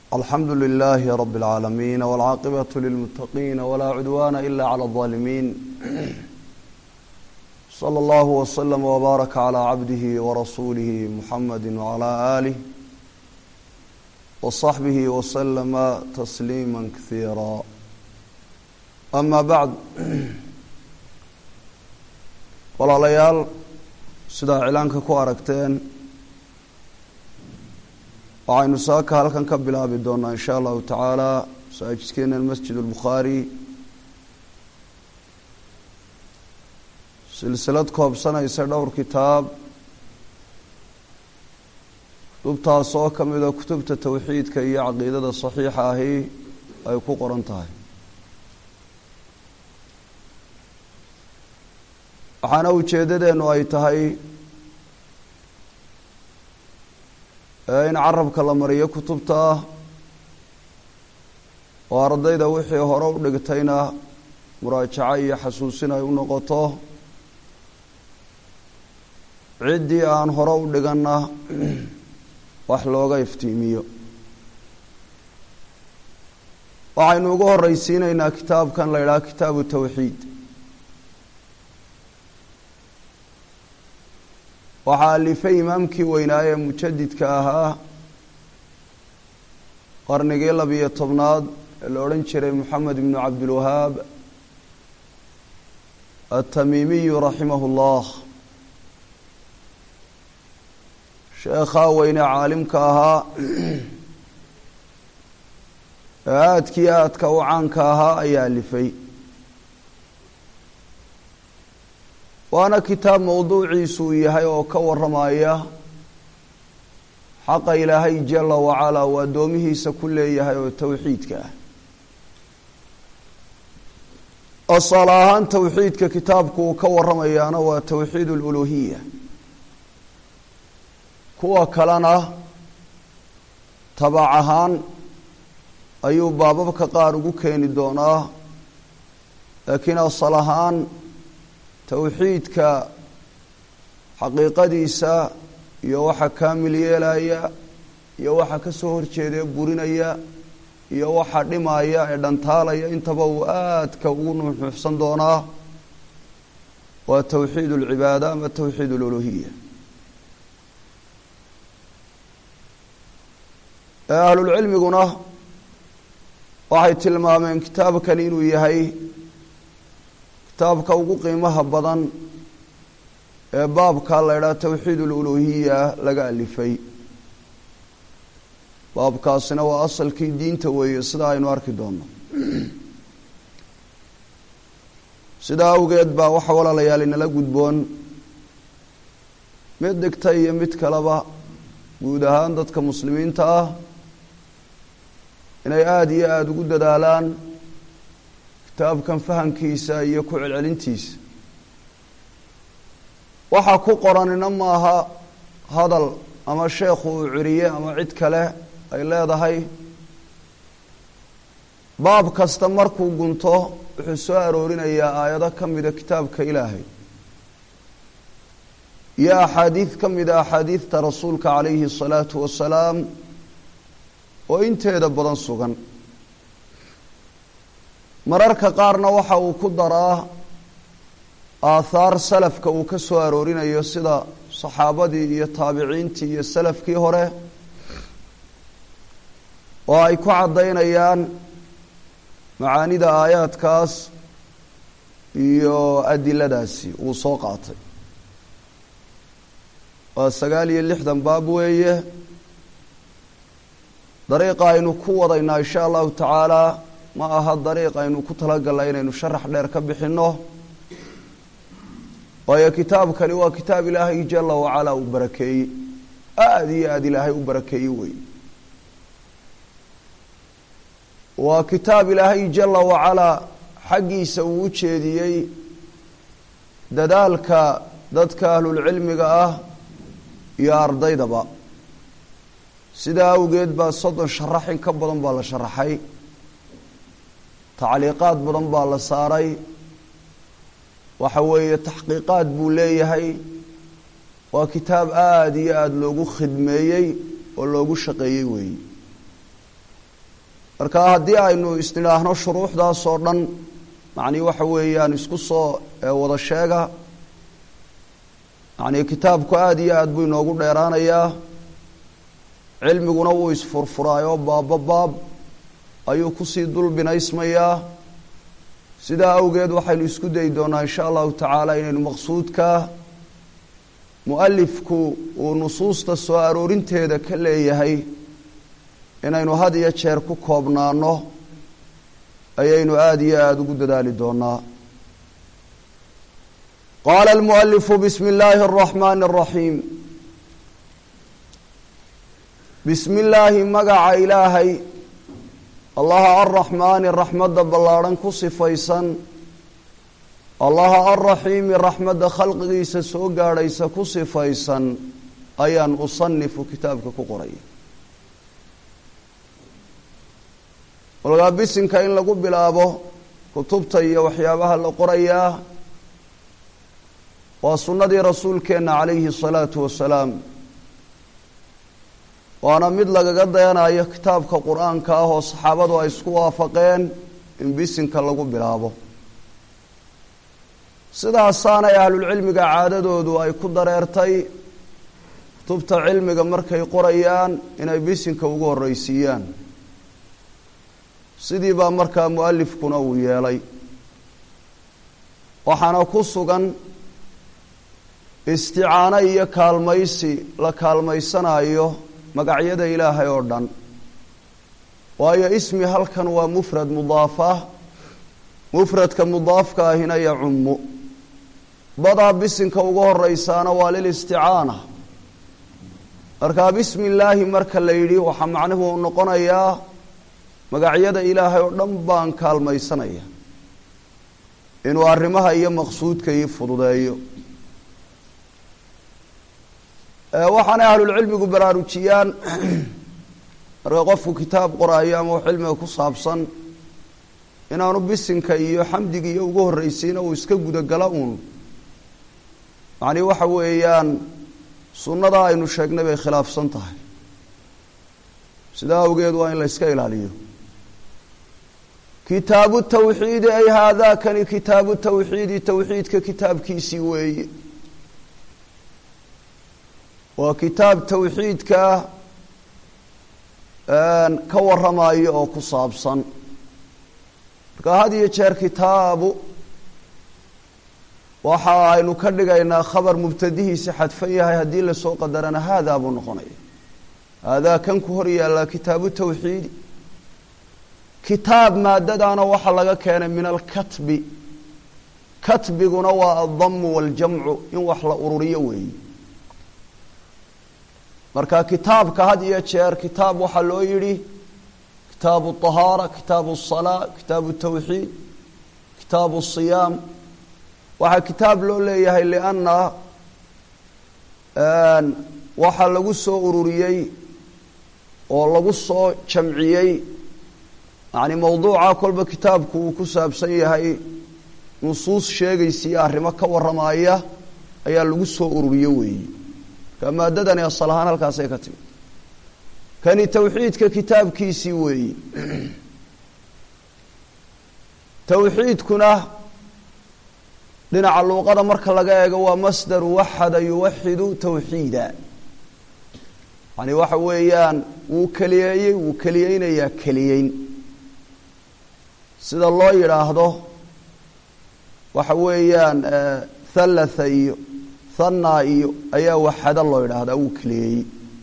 الحمد لله رب العالمين والعاقبة للمتقين ولا عدوان إلا على الظالمين صلى الله وسلم وبارك على عبده ورسوله محمد وعلى آله وصحبه وسلم تسليما كثيرا أما بعد walaalayal sidaa cilaanka ku aragteen waxaynu saaka halkan ka bilaabi doonaa insha allahu tacaala masaajidkeena masjid al-Bukhari silsilad koobsanaysa dhowr kitaab kutubtaas oo ka mid ah kutubta tawxiidka iyo caqiidada saxiixa ahi ay ku qoran tahay waxaana ujeedadeenu ay tahay in carabka la mariyo kutubta oo ardayda wixii hore u dhigtayna muraajaco iyo xasuusin ay u noqoto ciddii aan hore u dhiganna wax looga iftiimiyo waxaynu ugu horreysiinaynaa kitaabkan la yidhaha kitaabu tawxiid waxaa alifay imaamkii weynaaye mujadidka ahaa qarnigii 12aad ee la odhan jiray moxamed ibnu cabdilwahaab atamiimiyu raximahu llah sheekhaa weyne caalimka ahaa ee aadkii aadka u caanka ahaa ayaa alifay waana kitaab mawduuciisu uu yahay oo ka warramaya xaqa ilaahay jalla wacalaa uu addoomihiisa ku leeyahay oo tawxiidka ah asal ahaan tawxiidka kitaabku uu ka warramayaana waa tawxiid aluluhiya kuwa kalena tabac ahaan ayuu baababka qaar ugu keeni doonaa laakiin asal ahaan tawxiidka xaqiiqadiisa iyo waxa kaamil yeelaya iyo waxa ka soo horjeeda burinaya iyo waxa dhimaya ee dhantaalaya intaba uu aadka ugu nuuxsan doonaa waa tawxiid ulcibaada ama tawxiid ululuhiya ahlulcilmiguna waxay tilmaameen kitaabkan inuu yahay kitaabka ugu qiimaha badan ee baabka la yidhaha tawxiid aluluhiya laga alifay baabkaasina waa asalkii diinta weeye sida aynu arki doonno sidaa awgeed baa waxa walaalayaal inala gudboon mid dhigta iyo mid kaleba guud ahaan dadka muslimiinta ah inay aada iyo aada ugu dadaalaan kitaabkan fahamkiisa iyo ku celcelintiisa waxaa ku qoranina maaha hadal ama sheekhu uu ciriye ama cid kale ay leedahay baab kasta markuu gunto wuxuu soo aroorinayaa aayado ka mida kitaabka ilaahay iyo axaadiid ka mida axaadiidta rasuulka calayhi الsalaatu wasalaam oo inteeda badan sugan mararka qaarna waxa uu ku daraa aathaar salafka uu ka soo aroorinayo sida saxaabadii iyo taabiciintii iyo salafkii hore oo ay ku caddaynayaan macaanida aayaadkaas iyo adiladaasi uu soo qaatay waa 69 baab weeye dariiqa aynu ku wadaynaa insha allahu tacaala ma aha dariiq aynu ku talagalnay inaynu sharax dheer ka bixinno waayo kitaabkani waa kitaab ilaahay jalla wacalaa uu barakeeyey aada iyo aada ilaahay u barakeeyey wey waa kitaab ilaahay jalla wacalaa xaggiisa uu u jeediyey dadaalka dadka ahlulcilmiga ah iyo ardaydaba sidaa awgeed baa 30 sharax in ka badan baa la sharaxay tacliiqaad badan baa la saaray waxa weeye taxqiiqaad buu leeyahay waa kitaab aada iyo aada loogu khidmeeyey oo loogu shaqeeyey weeye marka haddii aynu isnidhaahno shuruuxdaas oo dhan macnii waxa weeyaan isku soo wada sheega yacnii kitaabku aada iyo aada buu inoogu dheeraanayaa cilmiguna wuu isfurfuraayoo baab ayuu kusii dul binaysmayaa sidaa awgeed waxaynu isku dayi doonaa insha allahu tacaala inaynu maqsuudka mu'alifku uu nusuusta soo aroorinteeda ka leeyahay inaynu had iyo jeer ku koobnaano ayaynu aada iyo aada ugu dadaali doonaa qaala almu'alifu bismi illaahi araxmaani araxiim bismi illaahi magaca ilaahay allaha arraxmaani raxmadda ballaadhan ku sifaysan allaha arraxiimi raxmadda khalqigiisa soo gaadhaysa ku sifaysan ayaan usanifu kitaabka ku qoraya walgaa bisinka in lagu bilaabo kutubta iyo waxyaabaha la qorayaa waa sunnadii rasuulkeenna calayhi salaatu wasalaam waana mid lagaga dayanayo kitaabka qur-aanka ah oo saxaabadu ay isku waafaqeen in bisinka lagu bilaabo sidaasaanay ahlulcilmiga caadadoodu ay ku dareertay kutubta cilmiga markay qorayaan inay bisinka ugu horreysiiyaan sidii baa markaa mu'alifkuna uu yeelay waxaana ku sugan isticaano iyo kaalmaysi la kaalmaysanayo magacyada ilaahay oo dhan waayo ismi halkan waa mufrad mudaafa mufradka mudaafka ahina yacummu badaa bisinka ugu horeysaana waa lilisticaana markaa bismi illaahi marka la yidhi waxaa macnuhu noqonayaa magacyada ilaahay oo dhan baan kaalmaysanaya inuu arrimaha iyo maqsuudka ii fududeeyo waxaanay ahlulcilmigu baraarujiyaan marka qofku kitaab qoraayo ama cilmiga ku saabsan inaanu bisinka iyo xamdiga iyo ugu horreysiina uu iska gudagala uun macnii waxa weeyaan sunnada aynu sheegnay bay khilaafsan tahay sidaa awgeed waa in la iska ilaaliyo kitaabu tawxiidi ay haadaakani kitaabu tawxiidi tawxiidka kitaabkiisii weeye waa kitaab tawxiidka ka waramayo oo ku saabsan marka had iyo jeer kitaabu waxa aynu ka dhigaynaa khabar mubtadihiisi xadfan yahay haddii lasoo qadarana haadaa buu noqonaya haadaa kan ku hor yaallaa kitaabu tawxiidi kitaab maadadaana waxaa laga keenay min alkatbi katbiguna waa aldamu waaljamcu in wax la ururiyo weeye marka kitaabka had iyo jeer kitaab waxaa loo yidhi kitaabu طahaara kitaabu الصalaa kitaabu tawxiid kitaabu الصiyaam waxaa kitaab loo leeyahay lianna waxaa lagu soo ururiyey oo lagu soo jamciyey yani mawduuca kolba kitaabku uu ku saabsan yahay nusuus sheegaysiiyo arrimo ka warramaya ayaa lagu soo ururiye weeye marka maadadani asal ahaan halkaasay ka timid kani tawxiidka kitaabkiisii weeye tawxiidkuna dhinaca luuqada marka laga eego waa masdar waxada yuwaxidu tawxiida yani waxa weeyaan wuu keliyeeyey wuu keliyeynayaa keliyeyn sida loo yidhaahdo waxa weeyaan thalatha iyo thanna iyo ayaa waxada loo yidhaahdaa wuu keliyeeyey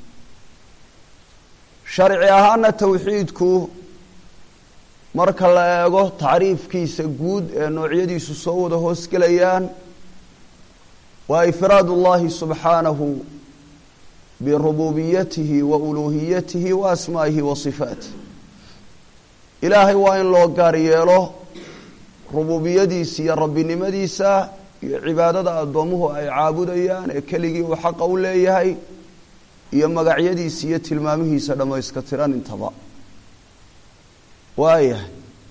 sharci ahaana tawxiidku marka la eego tacriifkiisa guud ee noocyadiisu soo wada hoosgelayaan waa ifraad اllahi subxaanahu birububiyatihi wa uluhiyatihi wa asmaa'ihi wa صifaatih ilaahay waa in loo gaar yeelo rububiyadiisa iyo rabbinimadiisa iyo cibaadada addoomuhu ay caabudayaan ee keligii uu xaqa u leeyahay iyo magacyadiisa iyo tilmaamihiisa dhammayska tiran intaba waayahay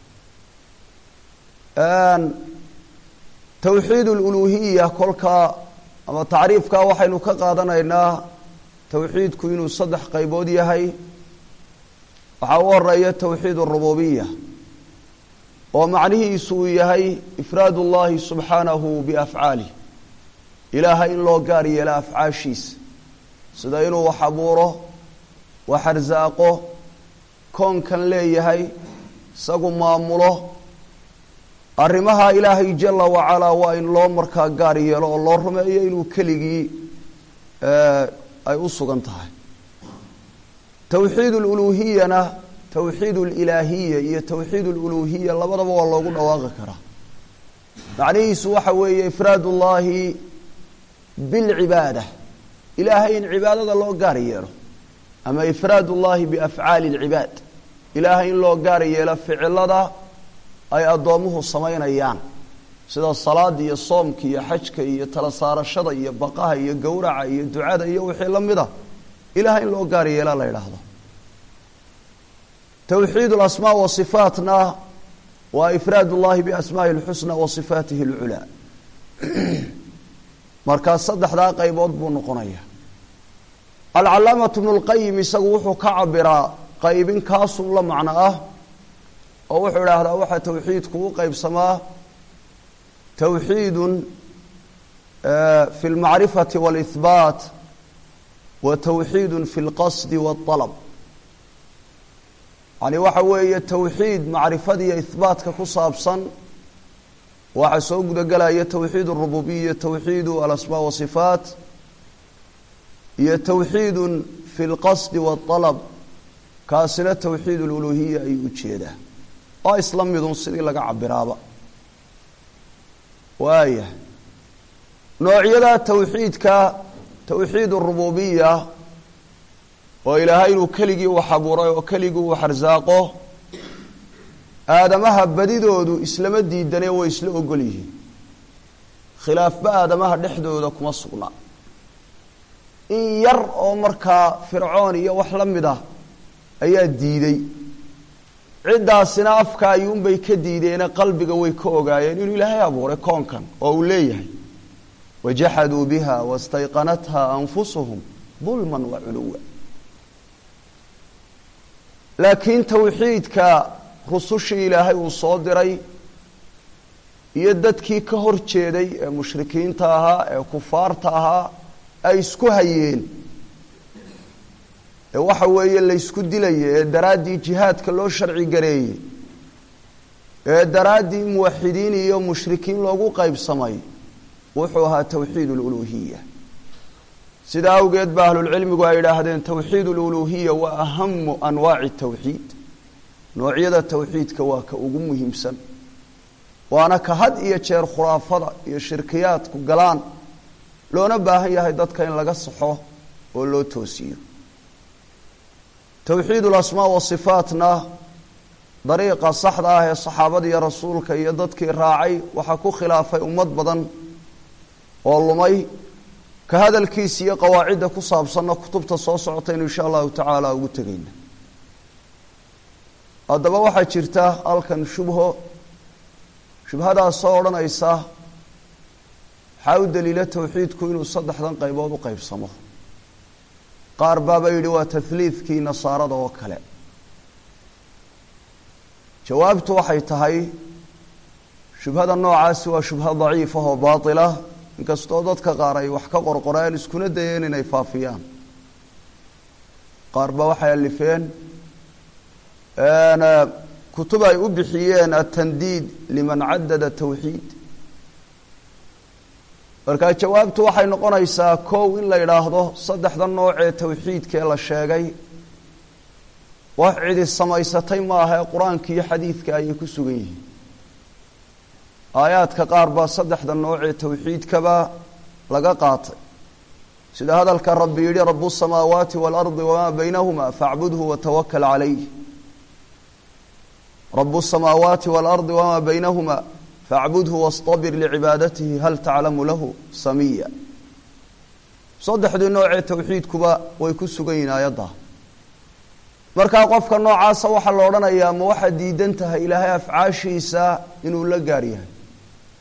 tawxiid اluluhiya kolkaa ama tacriifkaa waxaynu ka qaadanaynaa tawxiidku inuu saddex qaybood yahay وحاور توحيد الربوبية ومعنيه سويهي إفراد الله سبحانه بأفعاله إله إن لو قاري إلى أفعاشيس سدينه وحبوره وحرزاقه كون كان ليهي سقو ماموله أرمها إلهي جل وعلا وإن لو مركا قاري يلو الله رمي إنو كليجي أي أصغنتها توحيد الألوهية توحيد الإلهية هي توحيد الألوهية الله بدأ والله يقول أواغكره معنيه سوحة وهي إفراد الله بالعبادة إلهين عبادة الله قاري يلو أما إفراد الله بأفعال العباد إلهين الله قاري يلو فعل هذا أي أضامه الصمين أيام سيدا الصلاة يا الصومك يا حجك يا تلصار الشضى يا بقاها يا قورع يا دعاء يا وحي لمده إلهين لو قاري يلا لا يلاحظه توحيد الأسماء وصفاتنا وإفراد الله بأسماء الحسنى وصفاته العلى مركز صدح ذا قيبود بنقنية العلامة ابن القيم يسوح كعبر قيب كاس الله معناه أو هذا وحى توحيد كو قيب سماه توحيد في المعرفة والإثبات وتوحيد في القصد والطلب يعني وحوي التوحيد معرفة إثبات كصابصا وحسوق دقلا توحيد الربوبية توحيد الأسماء والصفات هي توحيد في القصد والطلب كاسنة توحيد الألوهية أي أجيده إسلام يدون صدي لك عبرابا وآية نوعية توحيد توحيد الربوبية وإلهي كلجي وحبوره وكلجي وحرزاقه آدمها بديدود إسلام الدين دنيا وإسلام قليه خلاف بآدمها نحدود كما صغنا إن ير أمرك فرعوني وحلم ده أي ديدي عدة سنافك يوم بيكديدين قلبك ويكوغاين إنه إلهي أبوره كون كان أوليه وجحدوا بها واستيقنتها أنفسهم ظلما وعلوا لكن توحيدك رسوش إلهي وصادري يددكي كهور جيدي مشركين تاها كفار تاها أي اسكو هيين وحوية اللي اسكو دلي درادي جهاد كلو شرعي قري درادي موحدين يوم مشركين لوغو قيب سماي وحوها توحيد الألوهية سيدا وقيد بأهل العلم قائل هذين توحيد الألوهية وأهم أنواع التوحيد نوعية التوحيد كواك وقمهم سن وأنا كهد يشير خرافة يشركيات كقلان لو نباه هي هيدات كاين لغا صحوه ولو توسيو توحيد الأسماء والصفاتنا طريقة صحراء هي الصحابة يا رسولك يددك راعي وحكو خلافة أمد بدن والله كهذا الكيسية قواعد كصاب صنع كتب تصوصعتين إن شاء الله تعالى وقتقين هذا واحد شرته ألكن شبه هذا صورنا إيساه حاول دليل التوحيد كونه صدح ذن قيبود وقيب صمه قار بابا يلوى تثليث كي نصارى وكلا جوابته وحيتهي شبهة النوع سوى شبهة ضعيفة وباطلة inkastoo dadka qaar ay wax ka qorqoraan iskuna dayeen inay faafiyaan qaar ba waxay alifeen kutub ay u bixiyeen at-tandid liman addada tawhid marka jawaabtu waxay noqonaysaa koow in la yiraahdo saddexda nooc ee tawxiidka la sheegay wax cid samaysatay ma aha quraanka iyo xadiiska ay ku sugan yihiin آيات كقاربة صدح النوع التوحيد كبا لقاقات سيد هذا الكرب يلي رب السماوات والأرض وما بينهما فاعبده وتوكل عليه رب السماوات والأرض وما بينهما فاعبده واصطبر لعبادته هل تعلم له سميا صدح النوع التوحيد كبا ويكسو قينا يده marka qofka noocaas waxa la oranayaa ma waxa diidantahay ilaahay afcaashiisa inuu la gaar yahay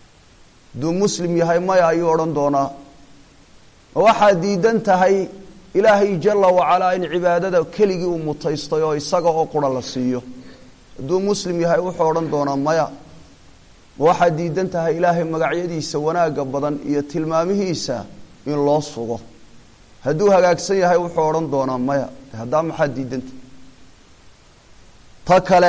duu muslim yahay ma ay oran doona waxa diidantahay ilaahay jalla wacalaa in cibaadada keligii uu mutaystay oo isaga oo qura la siiyo hadduu muslim yahay wuxuu odhan doonaa maya ma waxaad diidan tahay ilaahay magacyadiisa wanaagga badan iyo tilmaamihiisa in loo sugo hadduu hagaagsan yahay wuxuu odhan doonaa maya haddaa maxaad diidantahay ta kale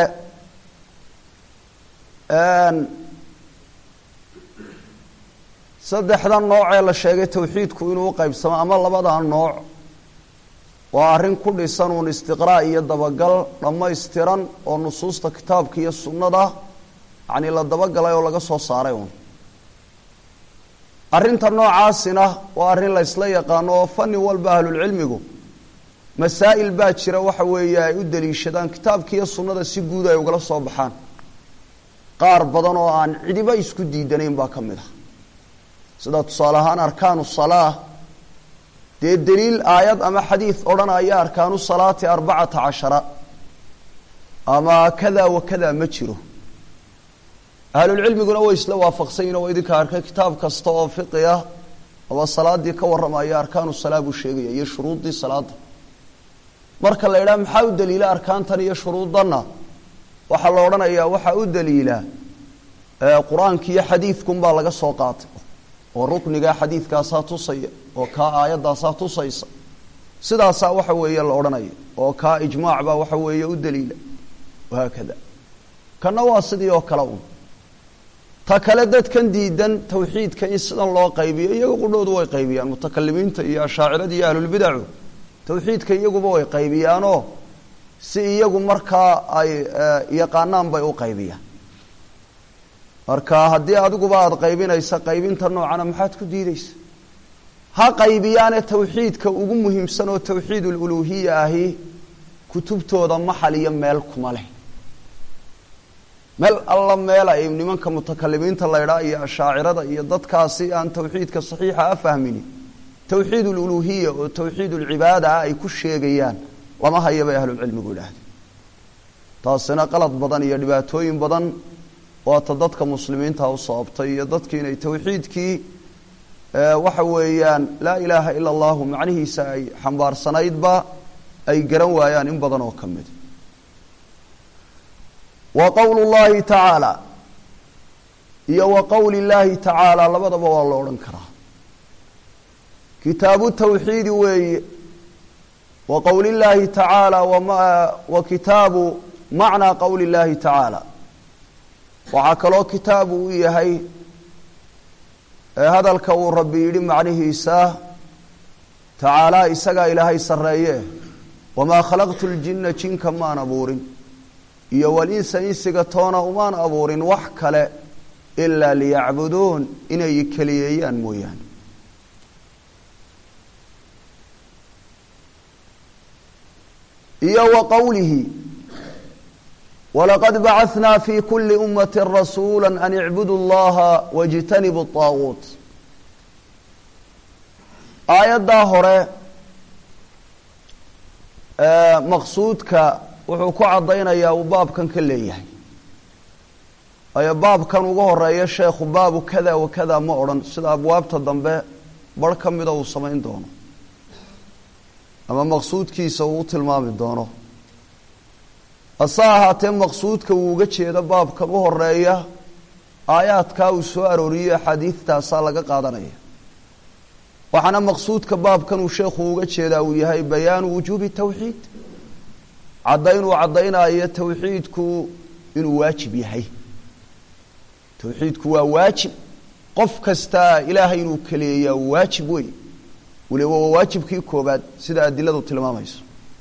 saddexda nooc ee la sheegay tawxiidku inuu u qaybsamo ama labada nooc waa arrin ku dhisan uun istiqraa iyo dabagal dhammaystiran oo nusuusta kitaabka iyo sunnada yacni la dabagalay oo laga soo saaray uun arrinta noocaasina waa arrin la ysla yaqaano oo fanni walba ahlulcilmigu masaa'il baa jira waxa weeye ay u daliishadaan kitaabka iyo sunnada si guud ay ugala soo baxaan qaar badan oo aan cidiba isku diidanayn baa ka mid ah sida tusaale ahaan arkaanu salaa dee daliil aayad ama xadiid odhanaya arkaanu salaati 14 ama kada wa kada ma jiro ahlulcilmiguna way isla waafaqsanyihin oo idinka arkay kitaab kasta oo fiqi ah ama salaadii ka warramaya arkaanu salaa buu sheegaya iyo shuruudii salaada marka la yidhaha maxaa u daliila arkaantan iyo shuruudanna waxaa la odhanayaa waxaa u daliila qur-aanka iyo xadiidkunbaa laga soo qaatay oo ruknigaa xadiidkaasaa tusaya oo kaa aayaddaasaa tusaysa sidaasaa waxa weeye la odhanaya oo kaa ijmaac baa waxa weeye u daliila wahaakada kana waa sidii oo kale un ta kale dadkan diidan tawxiidka in sidan loo qaybiyo iyaga qudhoodu way qaybiyaan mutakalimiinta iyo ashaacirada iyo ahlulbidacu tawxiidka iyaguba way qaybiyaanoo si iyagu markaa ay yaqaanaan bay u qaybiyaan marka haddii adiguba aada qaybinaysa qaybinta noocana maxaad ku diidaysa ha qaybiyaane tawxiidka ugu muhiimsan oo tawxiid ululuhiya ahi kutubtooda maxal iyo meel kuma leh meel alla meel ay nimanka mutakalimiinta la ydhaa iyo ashaacirada iyo dadkaasi aan tawxiidka saxiixa a fahmini tawxiid ululuhiya oo tawxiid ulcibaada ah ay ku sheegayaan lama haya bay ahlulcilmigu idhaahdeen taasina qalad badan iyo dhibaatooyin badan waata dadka muslimiinta u sababtay iyo dadkii inay tawxiidkii waxa weeyaan laa ilaaha ila allahu macnihiisa ay xambaarsanaydba ay garan waayaan in badan oo ka mid wa qowlu llahi tacaala iyo wa qowli llaahi tacaala labadaba waa la odhan karaa kitaabu tawxiidi weeye wa qowli llaahi tacaala wa kitaabu macnaa qowli llaahi tacaala waxaa kaloo kitaabu u yahay hadalka uu rabbi yidhi macnihiisa tacaalaa isagaa ilaahay sarreeye wamaa khalaqtu ljinna jinka maan abuurin iyo walinsa insiga toona umaan abuurin wax kale ilaa liyacbuduun inay keliyeeyaan mooyaane iyo wa qowlihi walaqad bacahnaa fi kuli ummati rasuula an icbudu llaha wاjtanibu طaaguut aayaddaa hore maqsuudka wuxuu ku caddaynayaa uu baabkan ka leeyahay waayo baabkan ugu horeeya sheekhu baabu kada wa kada ma odhan sida abwaabta dambe bar ka mida uu samayn doono ama maqsuudkiisa uu u tilmaami doono hase ahaatee maqsuudka uu uga jeedo baabkan u horeeya aayaadkaa uu soo arooriyey axaadiidtaasaa laga qaadanaya waxaana maqsuudka baabkan uu sheekhu uga jeedaa uu yahay bayaanu wujuubi tawxiid caddaynuu caddaynayo tawxiidku inuu waajib yahay tawxiidku waa waajib qof kastaa ilaahay inuu kaleeyaa waajib wey waliba waa waajibkii koobaad sida adiladu tilmaamayso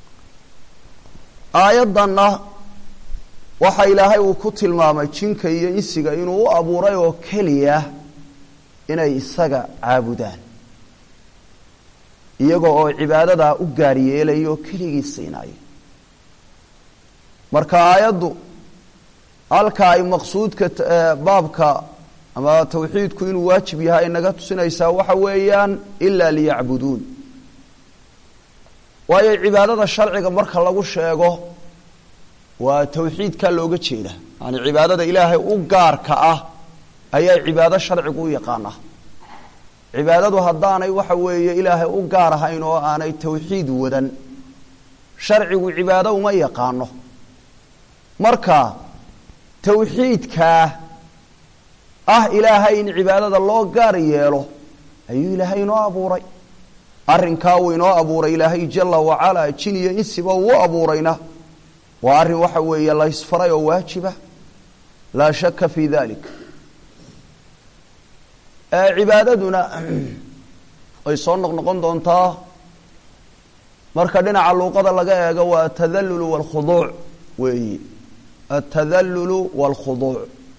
aayaddanna waxa ilaahay uu ku tilmaamay jinka iyo insiga inuu u abuuray oo keliya inay isaga caabudaan iyagoo oo cibaadadaa u gaar yeelaya oo keligii siinayo marka aayaddu halka ay maqsuudka baabka ama tawxiidku inuu waajib yahay naga tusinaysaa waxa weeyaan ilaa liyacbuduun waayo cibaadada sharciga marka lagu sheego waa tawxiidkaa looga jeeda yani cibaadada ilaahay u gaarka ah ayaa cibaado sharcigu u yaqaanaa cibaadadu haddaanay waxa weeye ilaahay u gaar ahayn oo aanay tawxiid wadan sharcigu cibaado uma yaqaano marka tawxiidka ilaahay in cibaadada loo gaar yeelo ayuu ilaahay inoo abuuray arrinkaa uu inoo abuuray ilaahay jalla wa ala jin iyo insiba uu abuurayna waa arrin waxa weeye la isfaray oo waajiba laa shakka fi dalik cibaadaduna ay soo noqon doontaa marka dhinaca luuqada laga eego waa atadallul wal khudu' weeyi atadallul wal khudu'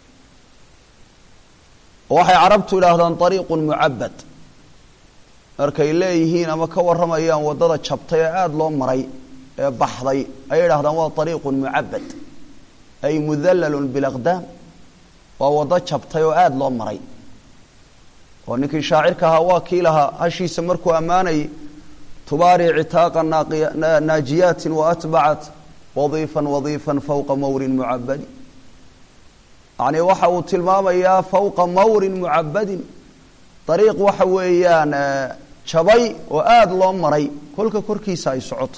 waxay carabtu ilaahdaan tariiqun mu'abbad markay leeyihiin ama ka waramayaan wadada jabtay ee aad loo maray ee baxday ay ilaahdaan waa tariiqun mu'abbad ay mudallalun bil aqdam waa wada jabtay oo aad loo maray oo ninkii shaacirka ahaa waa kii lahaa hashiisa markuu ammaanay tubaari citaaqa naajiyaatin wa atbacat wadiifan fawqa mawrin mucabbadi yacni waxa uu tilmaamayaa fawqa mawrin mucabbadin dariiq waxa weeyaan jabay oo aada loo maray kolka korkiisa ay socoto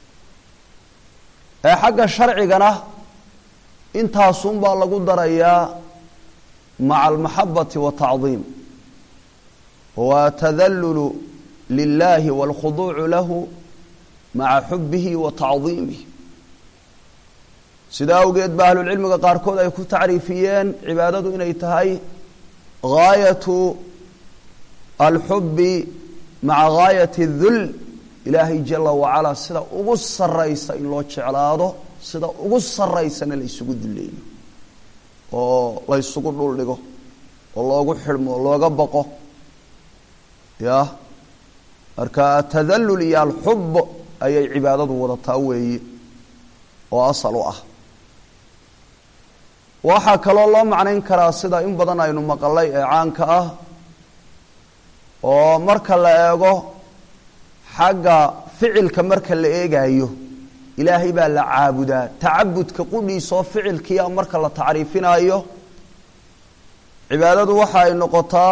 xagga sharcigana intaasunbaa lagu darayaa maca almaxabati watacdiim وتذلل لله والخضوع له مع حبه وتعظيمه سدا اوgeed ba ahlul cilmiga qaar kood ay ku taariifiyeen cibaadadu inay tahay gaayatu alhubbi ma'a gaayati dhul ilaahi jalla wa ala sida ugu sareysa in loo jeclaado sida ugu sareysana la isugu duleeyo oo la isugu dhul dhigo oo loogu xirmo looga baqo يا marka tadallul iyo alhub ayay cibaadadu wadataa weeye oo asal u ah waxa kale loo macnayn karaa sida in badan aynu maqalay ee caanka ah oo marka la eego xagga ficilka marka la eegayo ilaahay baa la caabudaa taabudka qudhiiso ficilkiya marka la taariifinayo cibaadadu waxa ay noqotaa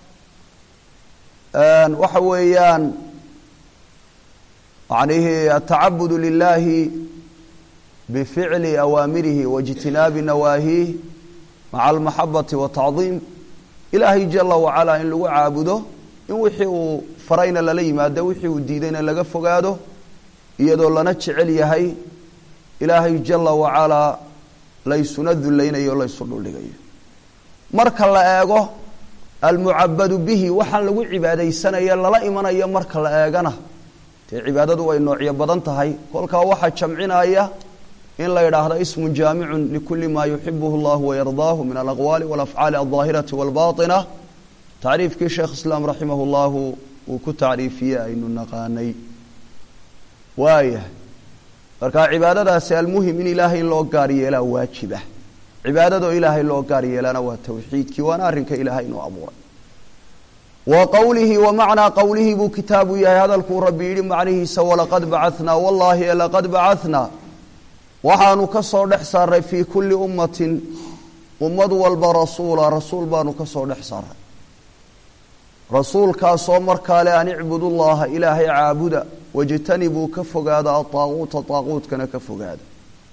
waxa weeyaan macnaheedu at-ta'abbud lillahi بفعل أوامره واجتناب نواهيه مع المحبة والتعظيم إلهي جل وعلا إن لو عابده إن وحي فرينا للي ماده وحي وديدين لغا فغاده يدو لنا جعل يحي إلهي جل وعلا ليس ندلين يو ليس دلغي marka la eego المعبد به waxaan lagu cibaadeysanaya lala imanaya marka la eegana cibaadadu way noocyo badan tahay kolka waxa jamcinaya in la yiraahdo ismu jaami'un likulli ma yuhibbuhu Allah wa yardahu min al-aqwali wal af'ali adh-dhahirati wal batina ta'rifki Sheikh Islam rahimahullah wa ku ta'rifiya aynu naqaanay waaya marka cibaadadaasi al-muhim in Ilaahay loo gaar yeela waajiba cibaadadu Ilaahay loo gaar yeelana waa tawxiidkii waana arrinka Ilaahay inuu abuuray wa qawlihi wa ma'na qawlihi bu kitaabu yahay hadalku rabbi yiri macnihi sawalaqad ba'athna wallahi laqad ba'athna waxaanu ka soo dhex saaray fi kulli ummatin ummad walba rasuul baanu ka soo dhex saaray rasuulka soo markaa le aan ibudullaha ilaahay caabuda wajtanibu ka fogaada taaquutkana ka fogaada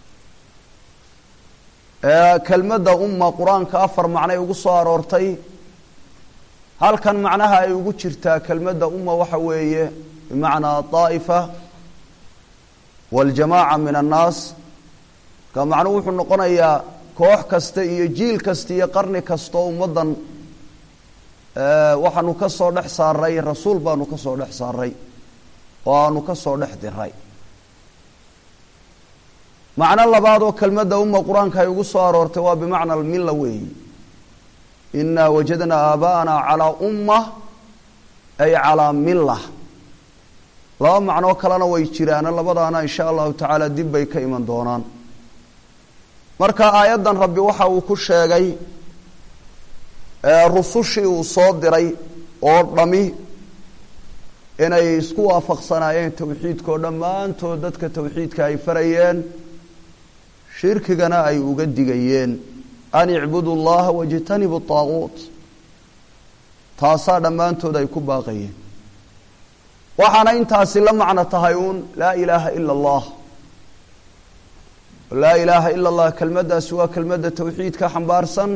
kelmadda umma quraanka afar macno ugu soo aroortay halkan macnaha ay ugu jirtaa kelmadda umma waxa weeye macna taifa wal jamaa min an-nas ka macnu wuxuu noqonayaa koox kasta iyo jiil kasta iyo qarni kasta ummadan waxaanu ka soo dhex saaray rasuul baanu ka soo dhex saaray oo aanu ka soo dhex diray macna labaad oo kelmadda umma quraanka ay ugu soo aroortay waa bimacna al-milla weey inna wajadna aabaana ala umma ay ala millah laba macno kalena way jiraan labadaana insha Allah ta'ala dib bay ka iman doonaan marka aayadan rabbi waxa uu ku sheegay rusushii uu soo diray oo dhami inay isku waafaqsanaayeen tawxiidka dhamaantood dadka tawxiidka ay farayeen shirkigana ay uga digayeen an ibudu Allah wajtanibu at-taghut taasaa dhammaantood ay ku baaqayeen waxaana intaasi la macno tahay uun laa ilaaha ila allah laa ilaaha ila allah kelmaddaasi waa kelmadda tawxiidka xambaarsan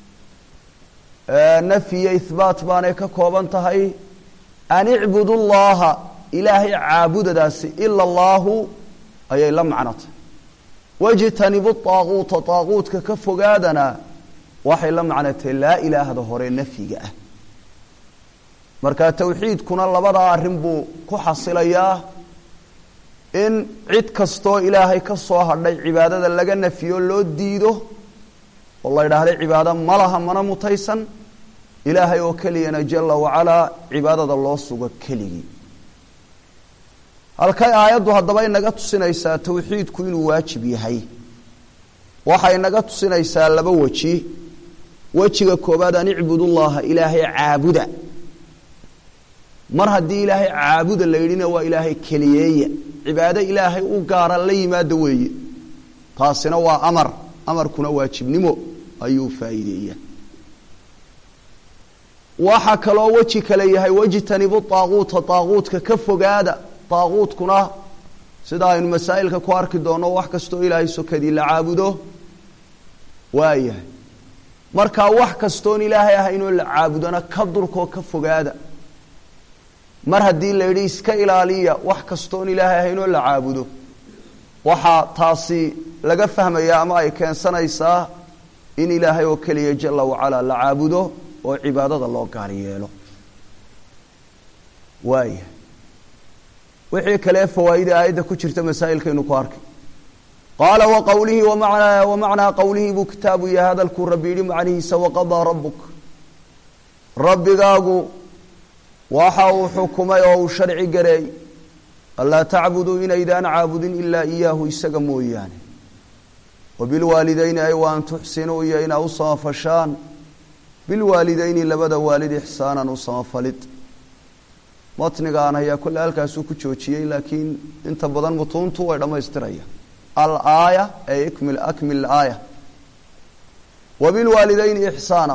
nafyi iyo ihbaat baanay ka kooban tahay an icbudu llaha ilaahay caabudadaasi ila allaahu ayay la macno tahay wajtanibu طaaquuta طaaquutka ka fogaadana waxay la macno tahay laa ilaahda hore nafyiga ah marka tawxiidkuna labada arrin buu ku xasilayaa in cid kastoo ilaahay ka soo hadhay cibaadada laga nafiyo loo diido oo la yidhaahdo cibaado ma laha mana mutaysan ilaahay oo keliyana jala wacalaa cibaadada loo sugo keligii halkay aayaddu haddaba inaga tusinaysaa tawxiidku inuu waajib yahay waxay inaga tusinaysaa laba weji wejiga koobaad an icbudu llaha ilaahay caabuda mar haddii ilaahay caabuda la yidhina waa ilaahay keliyeeya cibaado ilaahay u gaara la yimaada weeye taasina waa amarkuna waajibnimo ayuu faa'iideeyaa waxa kaloo weji kale yahay wajtanibu طaaquuta طaaquutka ka fogaada طaaquutkuna sida aynu masaa'ilka ku arki doono wax kastoo ilaahay sokadii la caabudo waayahay markaa wax kastoon ilaahay ahaynoo la caabudona ka durkoo ka fogaada mar haddii la yidhi iska ilaaliya wax kastoon ilaahay ahaynoo la caabudo waxaa taasi laga fahmayaa ama ay keensanaysaa in ilaahay oo keliya jala wacalaa la caabudo oo cibaadada loo gaar yeelo waaya wixii kale fawaa'ida aayadda ku jirta masaa'ilkaynu ku arkay qaala waqowlihi wamacnaa qowlihi buu kitaabu yahay hadalkuu rabbi yidhi macnihiisa waqadaa rabbuk rabbigaagu waxa uu xukumay oo uu sharci gareey allaa tacbuduu inaydaan caabudin ilaa iyaahu isaga mooyaane wabilwaalidayni ay wa an tuxsinuu iyo inaa u samafashaan bilwaalidayni labada waalid ixsaanan u samafalid matnigaan ayaa kolle halkaasuu ku joojiyey laakiin inta badan mutuuntu way dhammaystiraya alaaya ay akmil aaya wabilwaalidayni ixsaana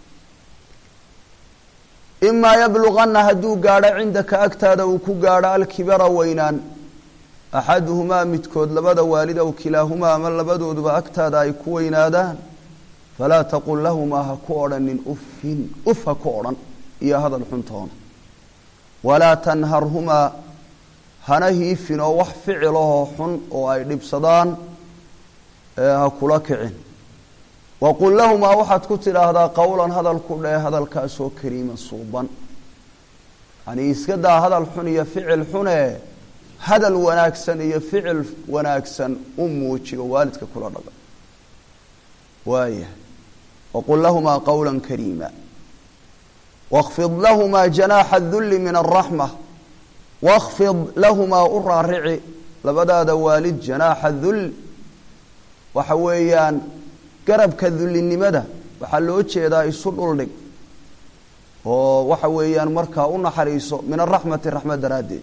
imaa yabluganna hadduu gaadho cindaka agtaada uu ku gaadho alkibara weynaan axaduhumaa midkood labada waalid aw kilaahumaa ama labadooduba agtaada ay ku weynaadaan falaa taqul lahumaa ha ku odhanin uffin uf ha ku odhan iyo hadal xuntoona walaa tanharhumaa hana hiifin oo wax ficilahoo xun oo ay dhibsadaan ha kula kicin waqul lahumaa waxaad ku tidhaahdaa qowlan hadal ku dheh hadalkaasoo kariima suuban yanii iska daa hadal xun iyo ficil xune hadal wanaagsan iyo ficil wanaagsan u muuji oo waalidka kula dhaga waaya waqul lahumaa qowla kariima wاkfid lahumaa janaaxa اdulli min الraxma wاkfid lahumaa u raarici labadaada waalid janaaxa dul waxa weeyaan garabka dullinimada waxaa loo jeedaa isu dhuldhig oo waxa weeyaan markaa u naxariiso min araxmati raxmad daraaddeed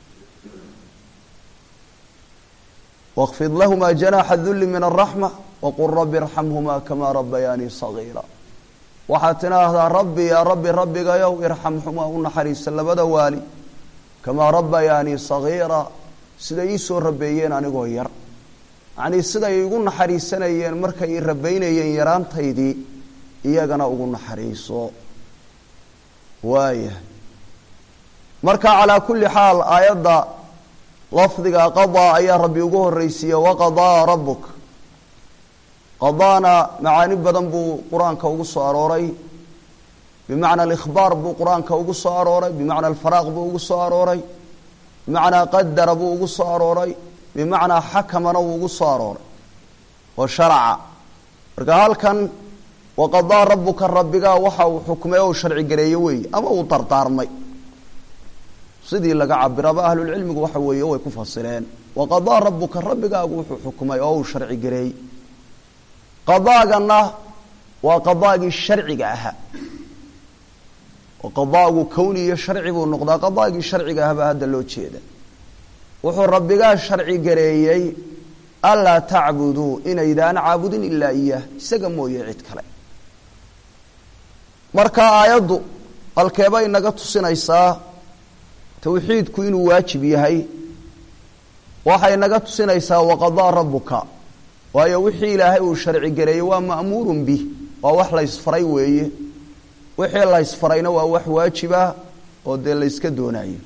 wاkfid lahumaa janaaxa dulli min الraxma waqul rabbi irxamhumaa kamaa rabbayaanii sagiira waxaad tidhaahdaa rabbi yaa rabbi rabbigayow irxamhumaa u naxariisa labada waali kamaa rabbayaanii sagiira siday ii soo rabeeyeen anigoo yar yacnii siday igu naxariisanayeen markay i rabaynayeen yaraantaydii iyagana ugu naxariiso waaya marka calaa kulli xaal aayadda lafdiga qadaa ayaa rabbi ugu horreysiiye waqadaa rabbuk qadaana macaani badan buu qur-aanka ugu soo arooray bimacna alikhbaar buu qur-aanka ugu soo arooray bimacna alfaraaq buu ugu soo arooray bimacnaa qadara buu ugu soo arooray bimacnaa xakamana wuu ugu soo arooray oo sharaca marka halkan waqadaa rabbuka rabbigaa waxa uu xukmay oo sharci gareeye weeye ama uu dardaarmay sidii laga cabiraba ahlulcilmigu waxa weeye way ku fasireen waqadaa rabbuka rabbigaagu wuxuu xukmay oo uu sharci gareeyey qadaagana waa qadaagii sharciga ahaa oo qadaagu kowni iyo sharci buu noqdaa qadaagii sharciga ahaa baa hadda loo jeeda wuxuu rabbigaa sharci gareeyey allaa tacbuduu inaydaan caabudin ilaa iyaah isaga mooye cid kale marka aayaddu halkeebay naga tusinaysaa tawxiidku inuu waajib yahay waxay naga tusinaysaa waqadaa rabbuka waayo wixii ilaahay uu sharci gareeyay waa ma'muurun bih waa wax la isfaray weeye wixii la isfarayna waa wax waajiba oo dee la iska doonayo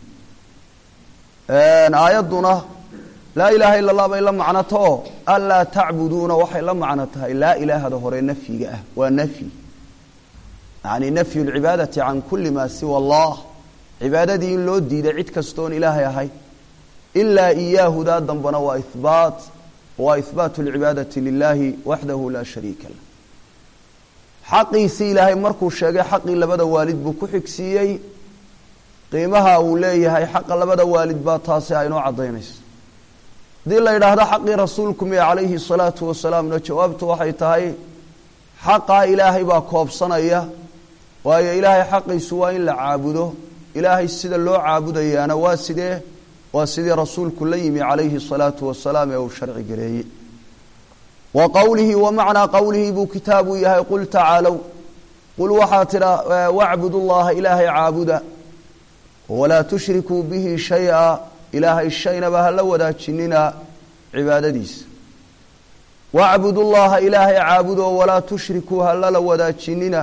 aayaduna laa ilaaha illa allah bay la macnato allaa tacbuduuna waxay la macno tahay laa ilaahada hore nafyiga ah waa nafyi yacni nafyu lcibaadati can kulli maa siwa allah cibaadadii in loo diiday cid kastoon ilaahay ahay ilaa iyaahu daa dambana waa ihbaatu lcibaadati lilaahi waxdahu laa shariika lah xaqiisii ilaahay markuu sheegay xaqii labada waalid buu ku xigsiiyey qiimaha uu leeyahay xaqa labada waalid baa taasi aynoo caddaynayso haddii la yidhaahdo xaqii rasuulku miya calayhi salaatu wasalaamna jawaabtu waxay tahay xaqaa ilaahay baa koobsanaya waayo ilaahay xaqiisu waa in la caabudo ilaahay sida loo caabudayaana waa sidii rasuulku la yimi calayhi salaatu wasalaam ee uu sharci gareeyey wa qowlihi wa macnaa qowlihi buu kitaabuu yahay qul tacaalow qul waxaa tidhaa wacbudu llaha ilaahay caabuda walaa tushrikuu bihi shay-a ilaahay shaynaba hala wadaajinina cibaadadiisa wacbudu llaha ilaahay caabudo walaa tushrikuu halala wadaajinina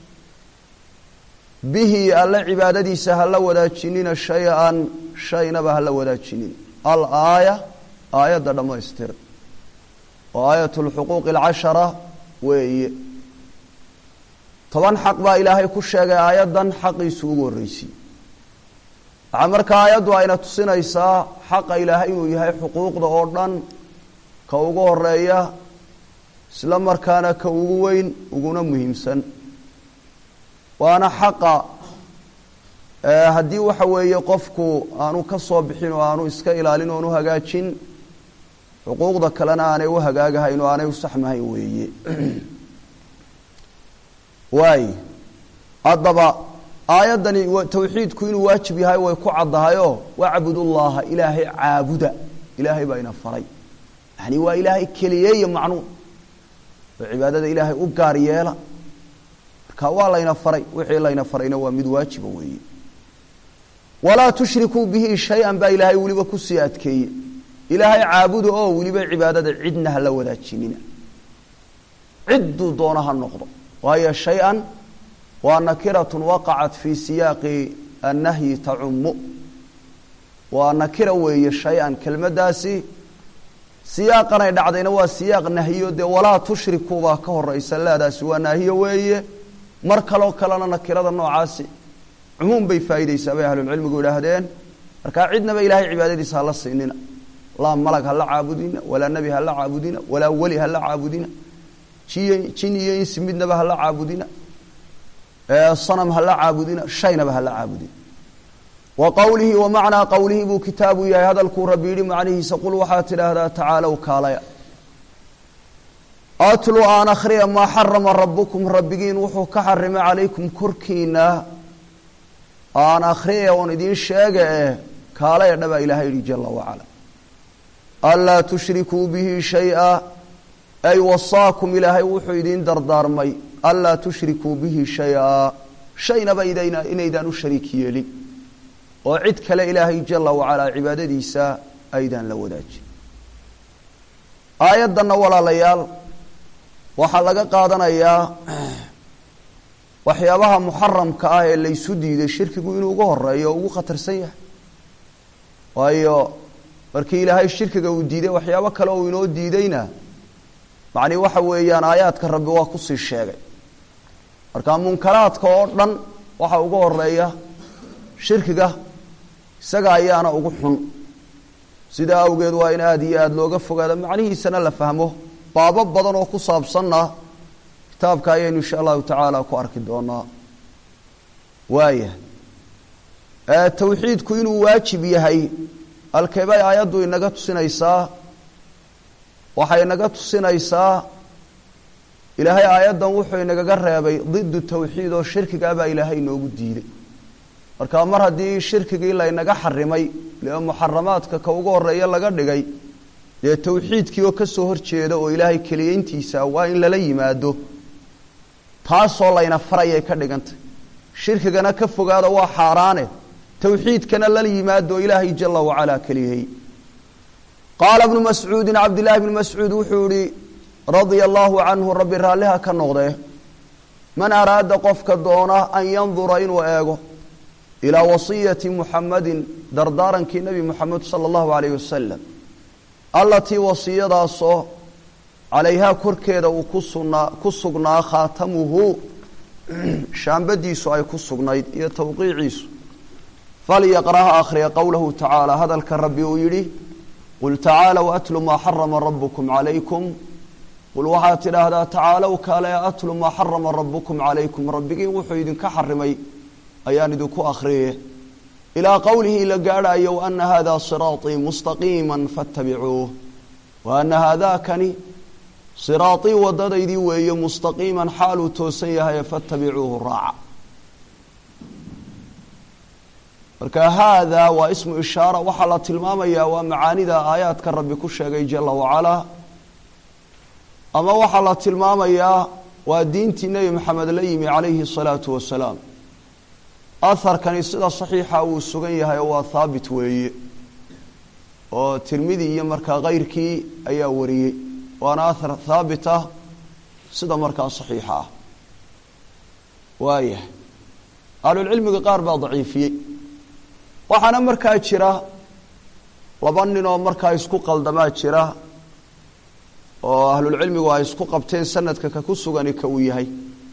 bihi alla cibaadadiisa hala wadaajinina shay-an shaynaba hala wadaajinina alaaya aayadda dhammaystir oo aayat lxuquuqi alcashara weeye 10 xaq baa ilaahay ku sheegay aayaddan xaqiisu ugu horreysay waxaa markaa aayaddu ayna tusinaysaa xaqa ilaahay inuu yahay xuquuqda oo dhan ka ugu horeeya isla markaana ka ugu weyn uguna muhiimsan waana xaqa haddii waxa weeye qofku aanu ka soo bixin oo aanu iska ilaalin oonu hagaajin xuquuqda kalena aanay u hagaagahayn oo aanay u saxmahayn weeye waay haddaba aayaddani tawxiidku inuu waajib yahay way ku caddahayoo wacbudullaaha ilaahay caabuda ilaahay baa ina faray yani waa ilaahay keliyeeye macnuu oo cibaadada ilaahay u gaar yeela marka waa layna faray wixii layna farayna waa mid waajiba weeye walaa tushrikuu bihi shay-an baa ilaahay weliba kusii adkeeye ilaahay caabuda oo weliba cibaadada cidna hala wadaajinina cidduu doona ha noqdo waayo shay-an waa nakiratun waqacat fii siyaaqi annahyi tacumu waa nakira weeye shay-an kelmaddaasi siyaaqanay dhacdayna waa siyaaq nahyo dee walaa tushrikuu baa ka horaysa laadaasi waa naahiyo weeye mar kaloo kalena nakirada noocaasi cumuum bay faa'iidaysaa bay ahlulcilmigu idhaahdeen markaa cidnaba ilaahay cibaadadiisa hala siinina laa malag hala caabudina walaa nebi hala caabudina walaa weli hala caabudina jin iyo insi midnaba hala caabudina sanam hala caabudina shaynaba hala caabudina wa qowlihi wa macnaa qowlihi buu kitaabu yahay hadalkuu rabbi yidhi macnihiisa qul waxaa tidhaahdaa tacaalow kaalaya atlu aan akhriya maa xarama rabbukum rabbigiin wuxuu ka xarimay calaykum korkiina aan akhriya oon idiin sheega kaalaya dhabaa ilaahay yidhi jala wacala anlaa tushrikuu bihi shay-a ay wasaakum ilaahay wuxuu idiin dardaarmay anlaa tushrikuu bihi shay-a shaynaba inaydaan u shariik yeelin oo cid kale ilaahay jala wacalaa cibaadadiisa aydaan la wadaajin aayaddanna walaalayaal waxaa laga qaadanayaa waxyaabaha muxaramka ah ee laysu diiday shirkigu inuu uga horeeyo o ugu khatarsan yahay waayo markii ilaahay shirkiga uu diiday waxyaabo kale uu inoo diidayna macnii waxa weeyaan aayaadka rabbi waa kusii sheegay marka munkaraadka oo dhan waxaa uga horeeya shirkiga isaga ayaana ugu xun sidaa awgeed waa in aada iyo aada looga fogaado macnihiisana la fahmo baabo badan oo ku saabsanna kitaabka ayaynu insha allahu tacaala ku arki doonaa waaya tawxiidku inuu waajib yahay halkeebay aayaddu inaga tusinaysaa waxay inaga tusinaysaa ilaahay aayaddan wuxuu inagaga reebay didu tawxiid oo shirkigaabaa ilaahay inoogu diiday marka mar haddii shirkigii laynaga xarimay leo muxaramaadka ka ugu horeeya laga dhigay dee tawxiidkii oo ka soo horjeeda oo ilaahay keliyayntiisa waa in lala yimaado taasoo layna farayay ka dhigantay shirkigana ka fogaada waa xaaraane tawxiidkana la yimaado ilaahay jalla wa ala kalihi qaala ibn mas'uud abdullah ibn mas'uud wuxuu radiyallahu anhu rabbi raaliha ka noqday man araada qofka doona an yanzura inuu eego ila wasiyati muhammadin dardarankii nabi muhammad sallallahu alayhi wasallam allati wasiyadaasoo calayha korkeeda uu ku sugnaa khaatamuhu shaambadiisu ay ku sugnayd iyo tawqiiciisu falyaqraha akhriya qawluhu ta'ala hadalka rabbi uu yiri qul ta'ala wa atlu ma harrama rabbukum alaykum qul waxa tidhaahda ta'ala kala atlu ma harrama rabbukum alaykum rabbigi wuxuu idinka xarimay ayaan idinku akhriyay ila qawlihi la gaarayo anna hada sirati mustaqiman fattabi'uhu wa anna hada kani sirati wadadaydi weeye mustaqiman xaalu toosan yahay fattabi'uhu raa'a marka hada wa ismu ishara waxa la tilmaamaya waa macaanida aayaadka rabbi ku sheegay jalla wa ala ama waxa la tilmaamaya waa diintii nabi maxamed la yimi calayhi salaatu wasalaam athar sida saxiixa uu sugan yahay waa thaabit weeye oo tirmidhi iyo marka qeyrkii ayaa wariyay waana athar thaabit ah sida marka saxiixa ah waaya ahlul cilmiga qaar baa daciifiyay waxaana markaa jira laba nin oo markaa isku qaldamaa jira oo ahlul cilmigu ay isku qabteen sanadka ka ku sugan ka uu yahay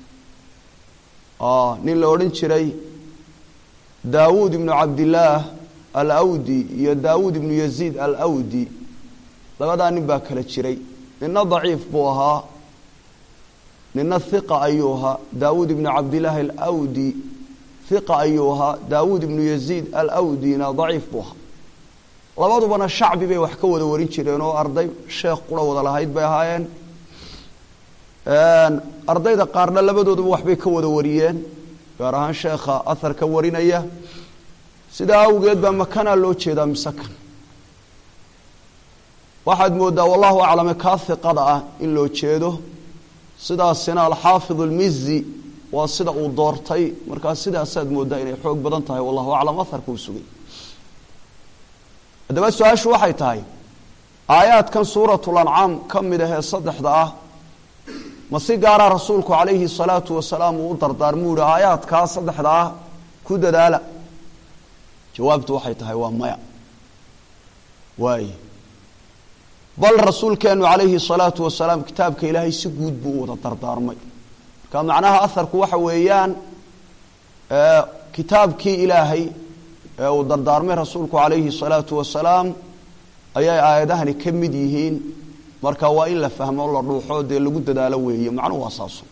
nin la oran jiray داود بن عبد الله الأودي يا داود بن يزيد الأودي لقد أنبأ كلا شري إن ضعيف بوها لأن الثقة أيها داود بن عبد الله الأودي ثقة أيها داود بن يزيد الأودي ضعيف بوها لبعض بنا الشعب بي وحكوا دورين شري إنه أرضي الشيخ قرأ وضل هيد بهاين أرضي ذا قارنا لبعض وحبي كوا دوريين gaarahan sheekha athar ka warinaya sida awgeed ba makana loo jeedaa misakan waxaad moodaa wallahu a'lam ka thiqada ah in loo jeedo sidaasina al-hafiz al-mizzi waa sida uu doortay marka sidaas aad moodaa inay xoog badan tahay wallahu a'lam atharku sugay hadaba su'aashu waxay tahay aayaadkan suuratul an'am kamid ah saddexda ah masigaara rasuulku calayhi salaatu wasalaam uu dardaarmuu aayaadka saddexda ku dadaala jawaabtu waxay tahay waa maya waay bal rasuulkeenu calayhi salaatu wasalaam kitaabka ilaahay si guud buu wada dardaarmay ka macnaha atharku waxa weeyaan kitaabkii ilaahay uu dardaarmay rasuulku calayhi salaatu wasalaam ayay aayadahani kamid yihiin marka waa in la fahmo la ruuxo de lagu dadaalo weeye macnuhu asaaso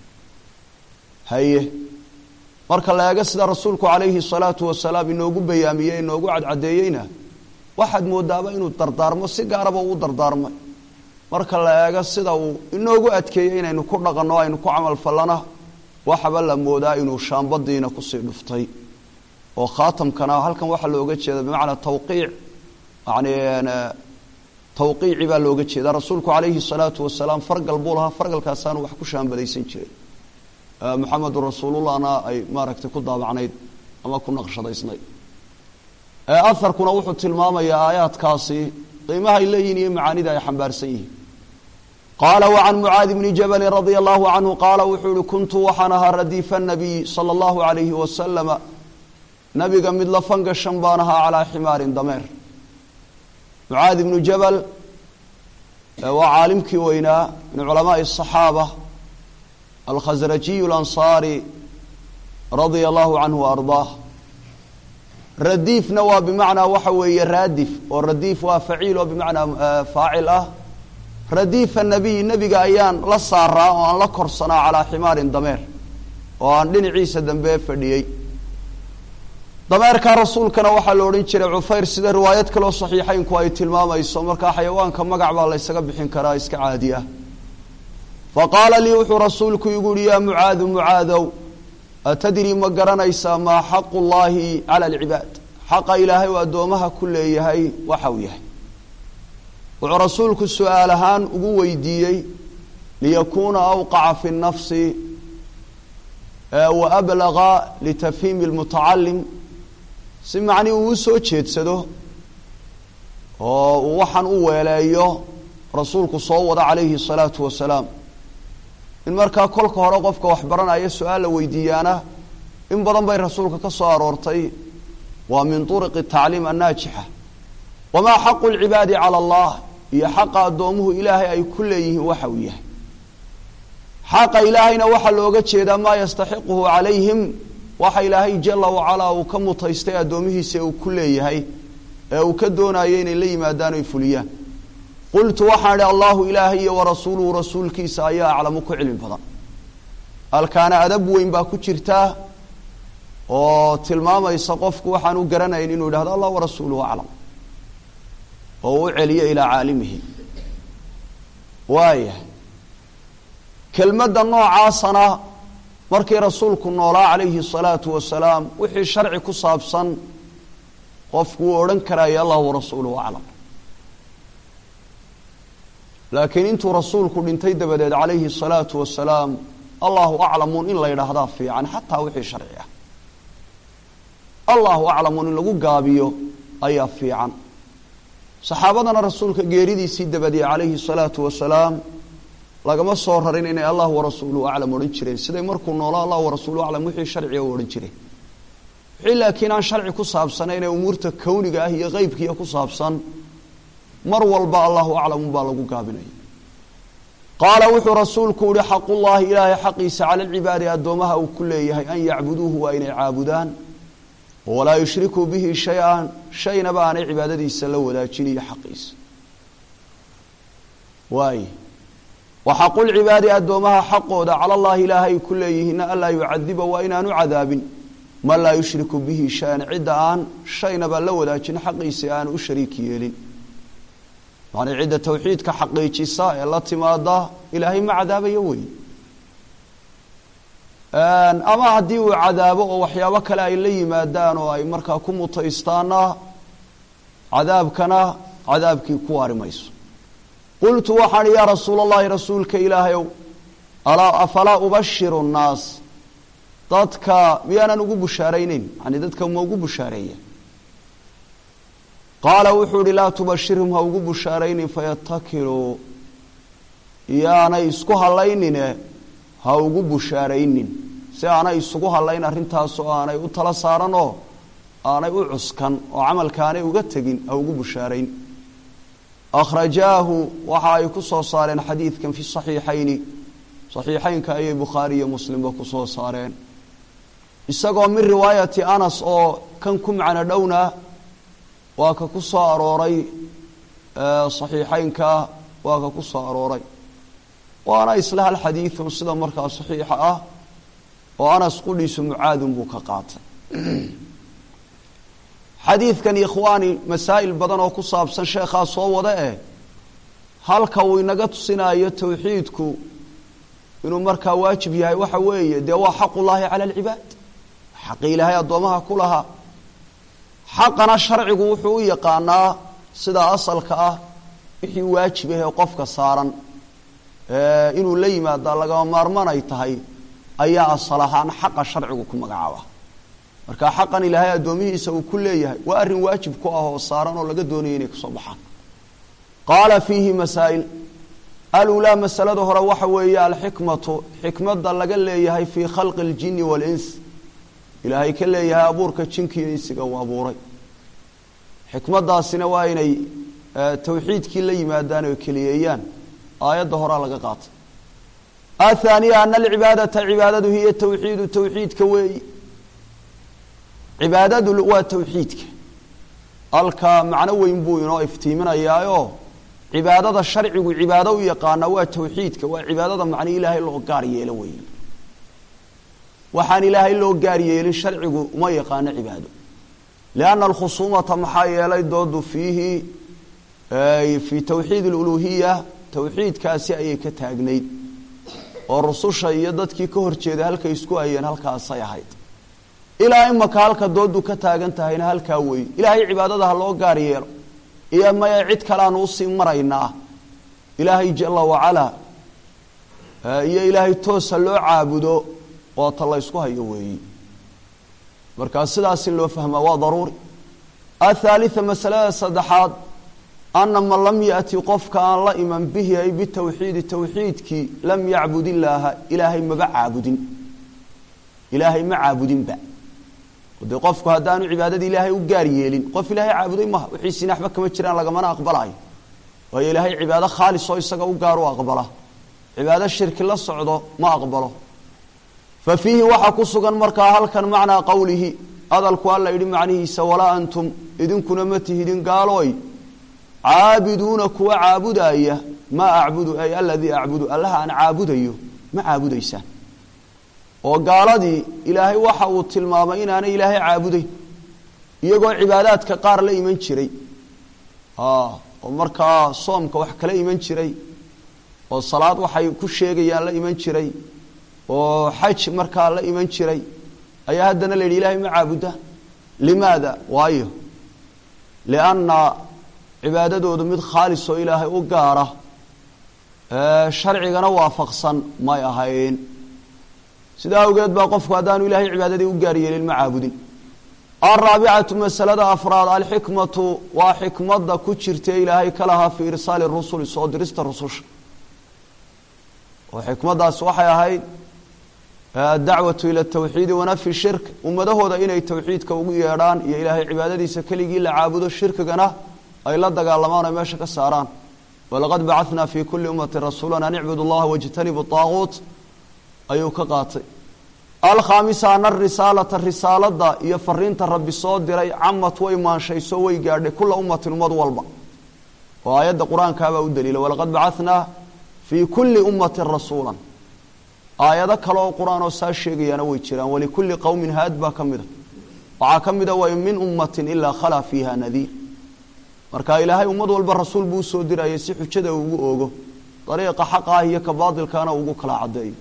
haye marka la eega sida rasuulku calayhi salaatu wasalaam inoogu bayaamiyay inoogu cadcadeeyayna waxaad moodaaba inuu dardaarmo si gaaraba uu dardaarmay marka la eega sida uu inoogu adkeeyay inaynu ku dhaqanno aynu ku camal falana waxaba la moodaa inuu shaambadiina ku sii dhuftay oo khaatamkana halkan waxa looga jeedaa bimacna tawqiic yani توقيعي baa looga jeedaa rasuulku calayhi salaatu wasalaam fargal buulaha fargalkaasaan wax ku shaambadaysan jiray muxammadur rasuulullahna ay maaragtay ku daabacnayd ama ku naqshadaysnay atharkuna wuxuu tilmaamayaa aayaadkaasi qiimaha ay leeyihiin iyo macaanida ay xambaarsan yihiin qaala wa can mucaad ibn jabal radiyallahu anhu qaala wuxuu kuntu waxanaha radifa nabiy sallallahu alayhi wasallam nabiga mid la fangashan baanaha ala ximaarin dameer معاذ بن جبل وعالم كوينا من علماء الصحابة الخزرجي الأنصاري رضي الله عنه وأرضاه رديف نوى بمعنى وحوي رادف والرديف وفعيل بمعنى فاعل رديف النبي أيان لصارا وأن لكرصنا على حمار ضمير وأن لن عيسى دنبه فديي dameerka rasuulkana waxa la oran jiray Ufayr sida riwaayad kale oo saxiixayn ku ay tilmaamayso marka xayawaanka magac baa la isaga bixin karaa iska caadi ah faqala li rasuulku yiri ya mucaad atadri ma garanaysa ma xaqqullaahi ala al-ibad haqa ilaahi wa doomaha kuleeyahay waxa uu yahay wuxuu rasuulku su'aalahan ugu weydiiyay liyakuna awqa'a fi an-nafsi وأبلغ لتفهيم المتعلم سمعني وسو جيدسدو ووحن ويلايو رسولك صلى عليه الصلاة والسلام إن مركا كل كهرا قفك وحبرنا أي سؤال ويديانا إن بدن بين رسولك كصار ورتي ومن طرق التعليم الناجحة وما حق العباد على الله هي حق أدومه إلهي أي كله وحويه حق إلهينا وحا لوغا جيدا ما يستحقه عليهم وحا إلهي جل وعلا وكم تيستي أدومه سيو كله وكدونا لي ما دانوا يفليان قلت وحا الله إلهي ورسوله رسولك سايا أعلمك علم فضا الكان أدب وإن باكو جرتاه وتلماما يسقفك وحا نقرنا إنه هذا الله ورسوله أعلم وهو علي إلى عالمه وايه كلمة النوع عاصنا مركي رسولك النولا عليه الصلاة والسلام وحي الشرع كصابصا قفك ورنكرا يا الله ورسوله أعلم لكن انتو رسولك انتي دبدد عليه الصلاة والسلام الله أعلم إن لا يرهضا في عن حتى وحي الشرعية الله أعلم إن لغو قابيو أي في عن صحابتنا رسولك قيريدي سيد بدي عليه الصلاة والسلام لقما صورهرين إن الله ورسوله أعلم ورنجرين سيدي مركو نولا الله ورسوله أعلم وحي الشرعي ورنجرين لكن عن شرعي كصابصان إن أمورتك كونك هي غيبك يا كصابصان مر والبا الله أعلم بالغو قابني قال وحو رسولك لحق الله إلهي حقيس على العباد أدومها وكليه أن يعبدوه وأن يعبدان ولا يشركوا به شيئا نبان عبادته سلو ولا جني حقيس واي وحق العباد أدومها حقه على الله إلهي كليهن ألا يعذب وإن نعذاب ما لا يشرك به شيئا عدان شيئا نبان ولا جني حقيس أن أشريك يلين يعني عدة توحيد كحقيقي ساء التي ماذا إلهي ما عذاب يوي أما هديو عذابه وحيابك لا إلي ما دانو أي مركا كم طيستانا عذابكنا عذابك كوار ميس قلت وحن يا رسول الله رسولك إلهي ألا أفلا أبشر الناس ضدك بيانا نقول بشارين يعني ضدك موقو بشارية قال وحول لا تبشرهم هوقو بشارين فيتكلوا يانا يسكوها لينين هوقو بشارين سيانا يسكوها لين أرنتاسو آنا يؤتلا سارانو آنا يؤعسكن وعمل كان يؤتقين هوقو بشارين أخرجاه وحايكسو صارين حديث كان في صحيحين كأي بخاري مسلم وكسو صارين إساقوا من رواية أنس أو كنكم عنا دونا وككسو أروري صحيحين وككسو أروري وأنا إسلها الحديث وصدا مركا صحيحة وأنا سقوليس معاذ بكقات حديث كان يا إخواني مسائل بدن وكصاب سن شيخا صوّده هل كوينغا تسينايو توحيدكو إنه مركا واجب ياهي waxa weeye de waa xaq Allah ala al-ibad xaq Ilaahay adoomaha kulaha xaqana sharcigu wuxuu yaqaanaa sida asalka ah wixii waajib ah qofka saaran inuu la yimaado laga maarmanay tahay ayaa asalahan xaqa sharcigu ku magacaaba marka xaqan Ilaahay adoomihiisa uu ku leeyahay waa arin waajib ku ah oo saaran oo laga doonayo inay ka soo baxaan qala fihi masaa'il الأولى مسألة هو وحوية الحكمة حكمة لقى ليها في خلق الجن والإنس إلهي كليها أبورك تشنكي إنسك وأبوري حكمة دا سنوائني توحيد كلي ما دانوا كلييان آيات ظهرها لقى قات الثانية أن العبادة عبادة هي التوحيد توحيد كوي عبادة هو توحيدك ألقى معنوي بوينو افتيمنا إياه عبادة الشرع وعبادة ويقانا وتوحيدك وعبادة معني إلهي اللو قاري يلوي وحان إلهي اللو قاري يلي الشرع وما يقانا عبادة لأن الخصومة محايا ليدود فيه في توحيد الألوهية توحيد كاسي كتاقنيد والرسول شيدت كي كهر جيد هلك يسكو أيان هلك أصيحيد إلى إمك هلك دود كتاقنت هين هلك أوي إلهي عبادة اللو قاري يلو إيا ما يعد كلا نوصي مرينا إلهي جل وعلا إيا إلهي توسى لو عابدو وطلع يسكوها يوي مركز سلاس لو فهم وضروري الثالثة مسألة صدحات أن من لم يأتي قفك أن لا إيمان به أي بالتوحيد التوحيد كي لم يعبد الله إلهي ما بعبد إلهي ما عابد با ودي قفك هدان عبادة إلهي وقاريين قف إلهي عابد ما وحيسي نحبك ما تشران لقمنا أقبلها وهي إلهي عبادة خالص ويساق وقاروا أقبله عبادة الشرك الله الصعود ما أقبله ففيه وحكو سغن مركا هل كان معنى قوله هذا القول لا يدين معنيه سولا أنتم إذن كنا متهدين قالوا عابدون كوا عابد أيه ما أعبد أي الذي أعبد الله أنا عابد أيه ما عابد إيسان وقال دي إلهي وحاو التلمامين أنا إلهي عابدي يقول عبادات كقار لي من شري ومركا صومك وحك لي من شري والصلاة وحي كل شيء لي من شري وحج مركا لي من شري أي هدنا للإلهي ما عابده لماذا؟ وايه لأن عبادته دمد خالص إلهي وقاره شرعي وافقصا ما يهين سيدا وقد باقفك هدان إلهي عبادته وقاريه للمعابدين الرابعة مسألة أفراد الحكمة وحكمة كتشرت إلهي كلها في إرسال الرسل صدرست الرسل وحكمة سوحي هاي الدعوة إلى التوحيد ونفي الشرك ومده ده إنه التوحيد كوغيران يا إلهي عبادتي سكلي إلا عابد الشرك جنا أي لا دقال لما ماشى كساران ولقد بعثنا في كل أمة رسولا أن نعبد الله واجتنب الطاغوت أيوك قاطع الخامسة أن الرسالة دا يفرين الرب صاد دري عمت ويمان شيء سوي قارد كل أمة مضوالبا وآيات القرآن كابا والدليل ولقد بعثنا في كل أمة رسولا آيات كلا القرآن وساشيغي ينوي تشيران ولكل قوم هاد با كمدا وعاكمدا وإن من أمة إلا خلا فيها نذير marka ilaahay ummad walba rasuul buu soo diray si xujada ugu oogo طريقه حقا هي كباطل كان ugu kala cadeey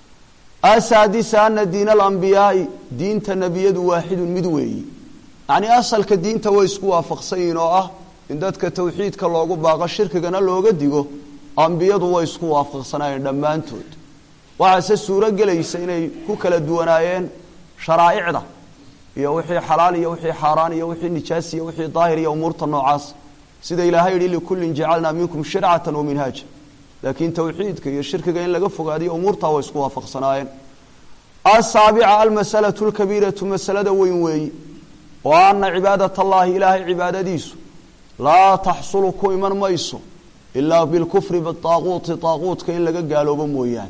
asadisa an diin al-anbiya diinta nabiyadu waahid mid weey yani asalka diinta way isku waafaqsan oo ah in dadka tawxiidka loogu baaqo shirkigana looga digo anbiyadu way isku waafaqsanayeen dhamaantood waxa suura galaysa inay ku kala duwanaayeen sharaa'icda iyo wixii xalaal iyo wixii xaraan iyo wixii nijaas iyo wixii daahir iyo umurta noocaas sida ilaahay yiri li kullin ja'alna minkum shir'atan wa minhaj laakiin tawxiidka iyo shirkiga in laga fogaadiyo umurta way isku waafaqsanaayeen as-sabi'a al-mas'alatu al-kabiratu mas'alada weyn weey wa anna ibadatu allahi ilahi ibadadiisu la tahsulu ku iman mayso illa bil kufri bit taghut taghut in laga gaaloobo mooyaan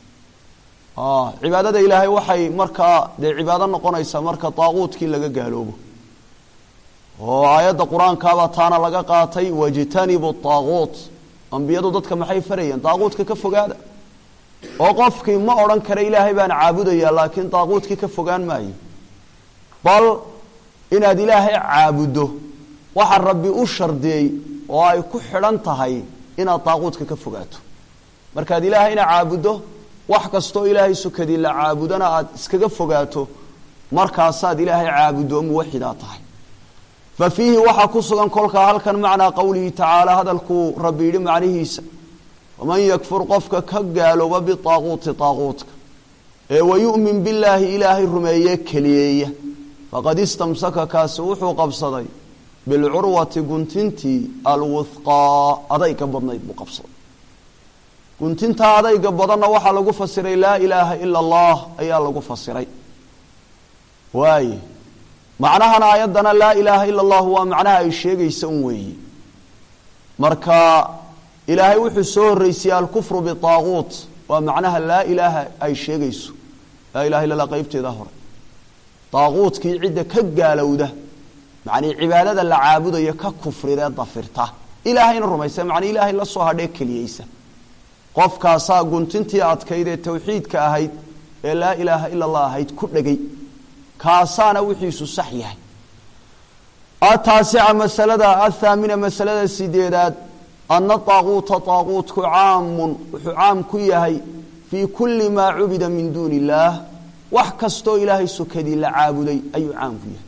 cibaadada ilaahay waxay marka de cibaado noqonaysa marka taaquudkii laga gaaloobo oo aayada quraanka ba taana laga qaatay wajtanibu taaquut anbiyadu dadka maxay farayeen taaquudka ka fogaada oo qofkii ma oran kara ilaahay baan caabudaya laakiin taaquudkii ka fogaan maayo bal inaad ilaahay caabudo waxa rabbi u shardiyay oo ay ku xiran tahay inaad taaquudka ka fogaato marka ilaahay ina caabudo wax kasto ilaahay sukadii la caabudana aad iskaga fogaato markaasaad ilaahay caabudo muwaxida tahay fa fihi waxa ku sugan kolka halkan macna qawlihi ta'ala hadalku rabbi yiri macnihiisa waman yakfur qofka ka gaalooba bi taaquuti taaquutka ee wayu'min billahi ilaahi rumeeye kaliyeeya faqad istamsaka kaas wuxuu qabsaday bil urwati guntinti al wuthqa adayka badnayd buu qabsaday كنت هذا بدنا وحلا جو فسر لا إله إلا الله أي الله جو فسري واي معناها أنا أيضنا لا إله إلا الله هو معناها الشيء يسوي مركا إلهي وحسور رئيسي الكفر بالطاغوت ومعناها لا إله أي شيء يسوي لا إله إلا الله قيبت ظهر طاغوت كي عدة كجالو ده معني عبادة العابد يككفر ذا ضفرته إلهي الرميسة معني إلهي الله صهر ديك ليسه قف كاسا قنتنتي أتكيد التوحيد كأهيد لا إله إلا الله هيد كل جي كاسانا وحيس صحيح التاسعة مسألة الثامنة مسألة السديدات أن الطاغوت طاغوت عام كيهي في كل ما عبد من دون الله وحكستو إلهي سكدي لعابدي أي عام فيه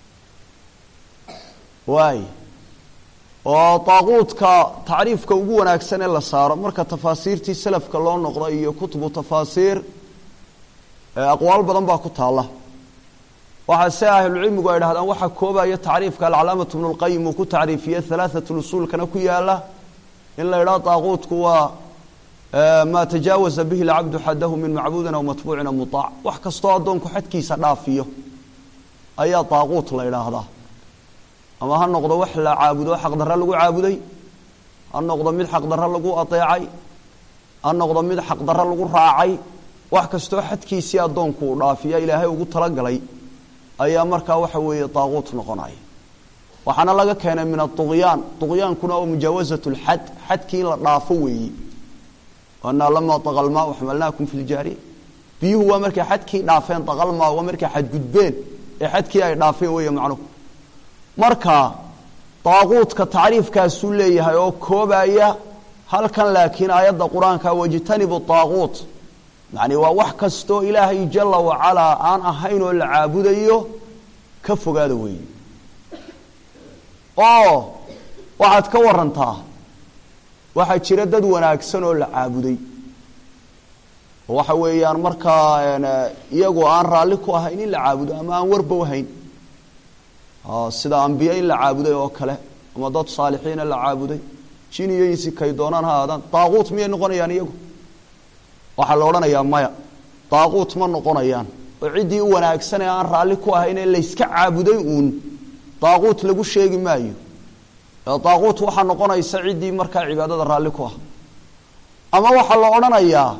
واي وطاغوت كتعريف كوجونا أكسن الله صار مركز تفاسير تسلف كلون نقرأ كتب تفاسير aqwaal badan baa ku taala waxa si ahlul cilmigu ay dhahdaan waxa koobaya taariifka al-alaamatu ibn al-qayyim ku taariifiyay thalathatu usul kana ku yaala in la yiraahdo taaquutku waa ma tajaawaza bihi al-abdu haddahu min ma'budin aw matbu'in aw muta' wax kasto adoonku xadkiisa dhaafiyo ayaa taaquut la yiraahdaa ama ha noqdo wax la caabudo xaq darra lagu caabuday ha noqdo mid xaq darra lagu ateecay ha noqdo mid xaq darra lagu raacay wax kasto xadkiisa adoonku dhaafiyo ilaahay ugu tala galay ayaa markaa waxa weeye taaquut noqonay waxana laga keenay min at-tughyan kuna oo mujaawazatu al-had hadkii la dhaafo weeyi wana lama tagal ma waxmalnaakum fil jari biyuhu waa markii hadkii dhaafeen tagal ma waa markii had gudbeen ee hadkii ay dhaafeen weeyo macno marka taaquutka taariifkaas uu leeyahay oo koobaya halkan laakiin aayada quraanka wajtanibu taaquut يعني wax kasto ilaahay jalla wa ala aan ahayn oo la caabudayo ka fogaada weey oo waxaad ka warantaa waxa jira dad wanaagsan oo la caabuday waxa weeyaan marka iyagu aan raali ku ahayn in la caabudo ama aan warba wahayn sida anbiya in la caabuday oo kale ama dad saalixiin la caabuday jiniyaysi kay doonaan haadan taaquut miyay noqonayaan iyagu waxa la oranayaa maya taaquut ma noqonayaan oo cidii wanaagsan ee aan raali ku ahayn in la iska caabuday uun taaquut lagu sheegi maayo taaquut waxa noqonaysa cidii marka cibaadada raali ku ah ama waxa la oranayaa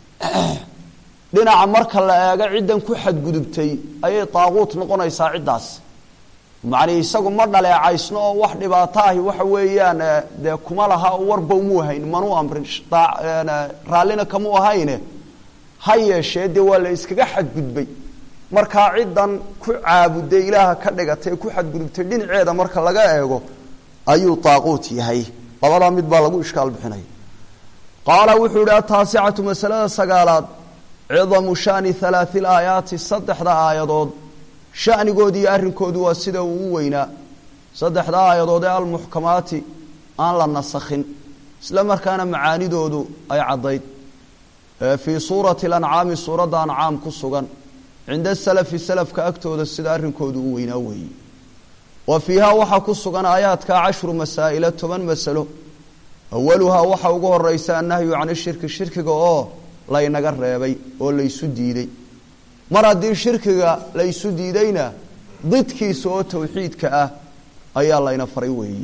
dhinaca marka la eego ciidan ku xadgudubtay ayay taaquut noqonaysaa cidaas macni isagu ma dhaleecaysno oo wax dhibaato ah waxa weeyaan de kuma laha warba mu hayn manu amrin raalina kamu ahayne hayeeshee de wala iskaga xadgudbay marka ciidan ku caabuday ilaaha ka dhigatay ku xadgudubtay dhinaceeda marka laga eego ayuu taaquut yahay labada mid baa lagu iskaal bixinay qaala wuxuu ila taasicatu masalada sagaalaad ciidamu shani thalathil ayati saddexda aayadood shanigoodi arinkoodu waa sida uu weynaa saddexda aayadood ee al-muhkamaati aan la nasakhin isla markaana macaanidoodu ay cadayd fi suurati al-an'am suurada an'am ku sugan inda salafi salafka agtooda sida arinkoodu uu weynaa weey wa fiha waxa ku sugan aayaadka 10 masaa'il 10 mas'alo awwaluha waxa ugu horeysa annahyu 'an shirkiga oo la inaga reebay oo la isu diiday mar haddii shirkiga la isu diidayna didkiisa oo tawxiidka ah ayaa la ina faray weeyi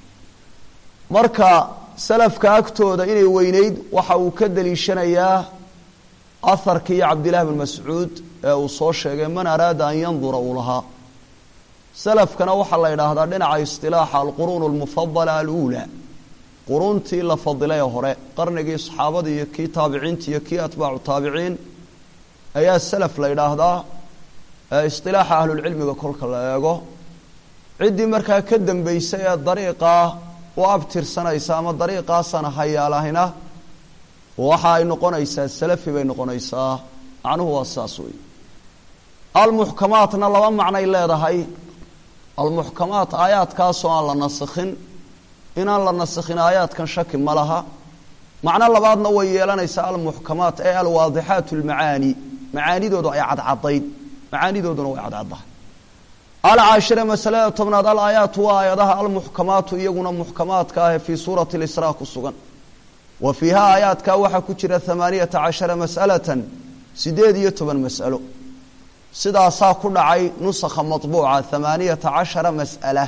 marka salafka agtooda inay weynayd waxa uu ka daliishanayaa atharkii Abdullah ibn Mas'ud ee uu soo sheegay man araada an yanzura ulaha salafkana waxa la yiraahdaa dhinaca istilaaxa al-qurun al-mufaddala al-ula quruntii la fadilay hore qarnigii saxaabada iyo kii taabiciinta iyo kii atbaacu taabiciin ayaa salaf la yiraahdaa istilaaxa ahlul cilmiga kolka la eego cidii markaa ka dambeysay ee dariiqa oo abtirsanaysa ama dariiqaasana hayaalahina waxa ay noqonaysaa salafi bay noqonaysaa macnuhu waa saas weey al-muhkamaatna laba macno ay leedahay al-muhkamaat aayaadkaas oo aan la nasakhin inaan la nasakhin aayaadkan shaki ma laha macna labaadna way yeelanaysaa al-muhkamaat ee al-waadihaat al-maani macaanidoodu ay cadcadayd macaanidooduna way cadcadahay al-ashara masalada tobnaad al-aayaat wa ayadaha al-muhkamaat iyaguna muhkamaadka ah fi suurati al-israa ku sugan wa fiha aayaadka waxa ku jira 18 mas'alatan 18 mas'alo sidaas ku dhacay nusakha matbuuca 18 mas'ala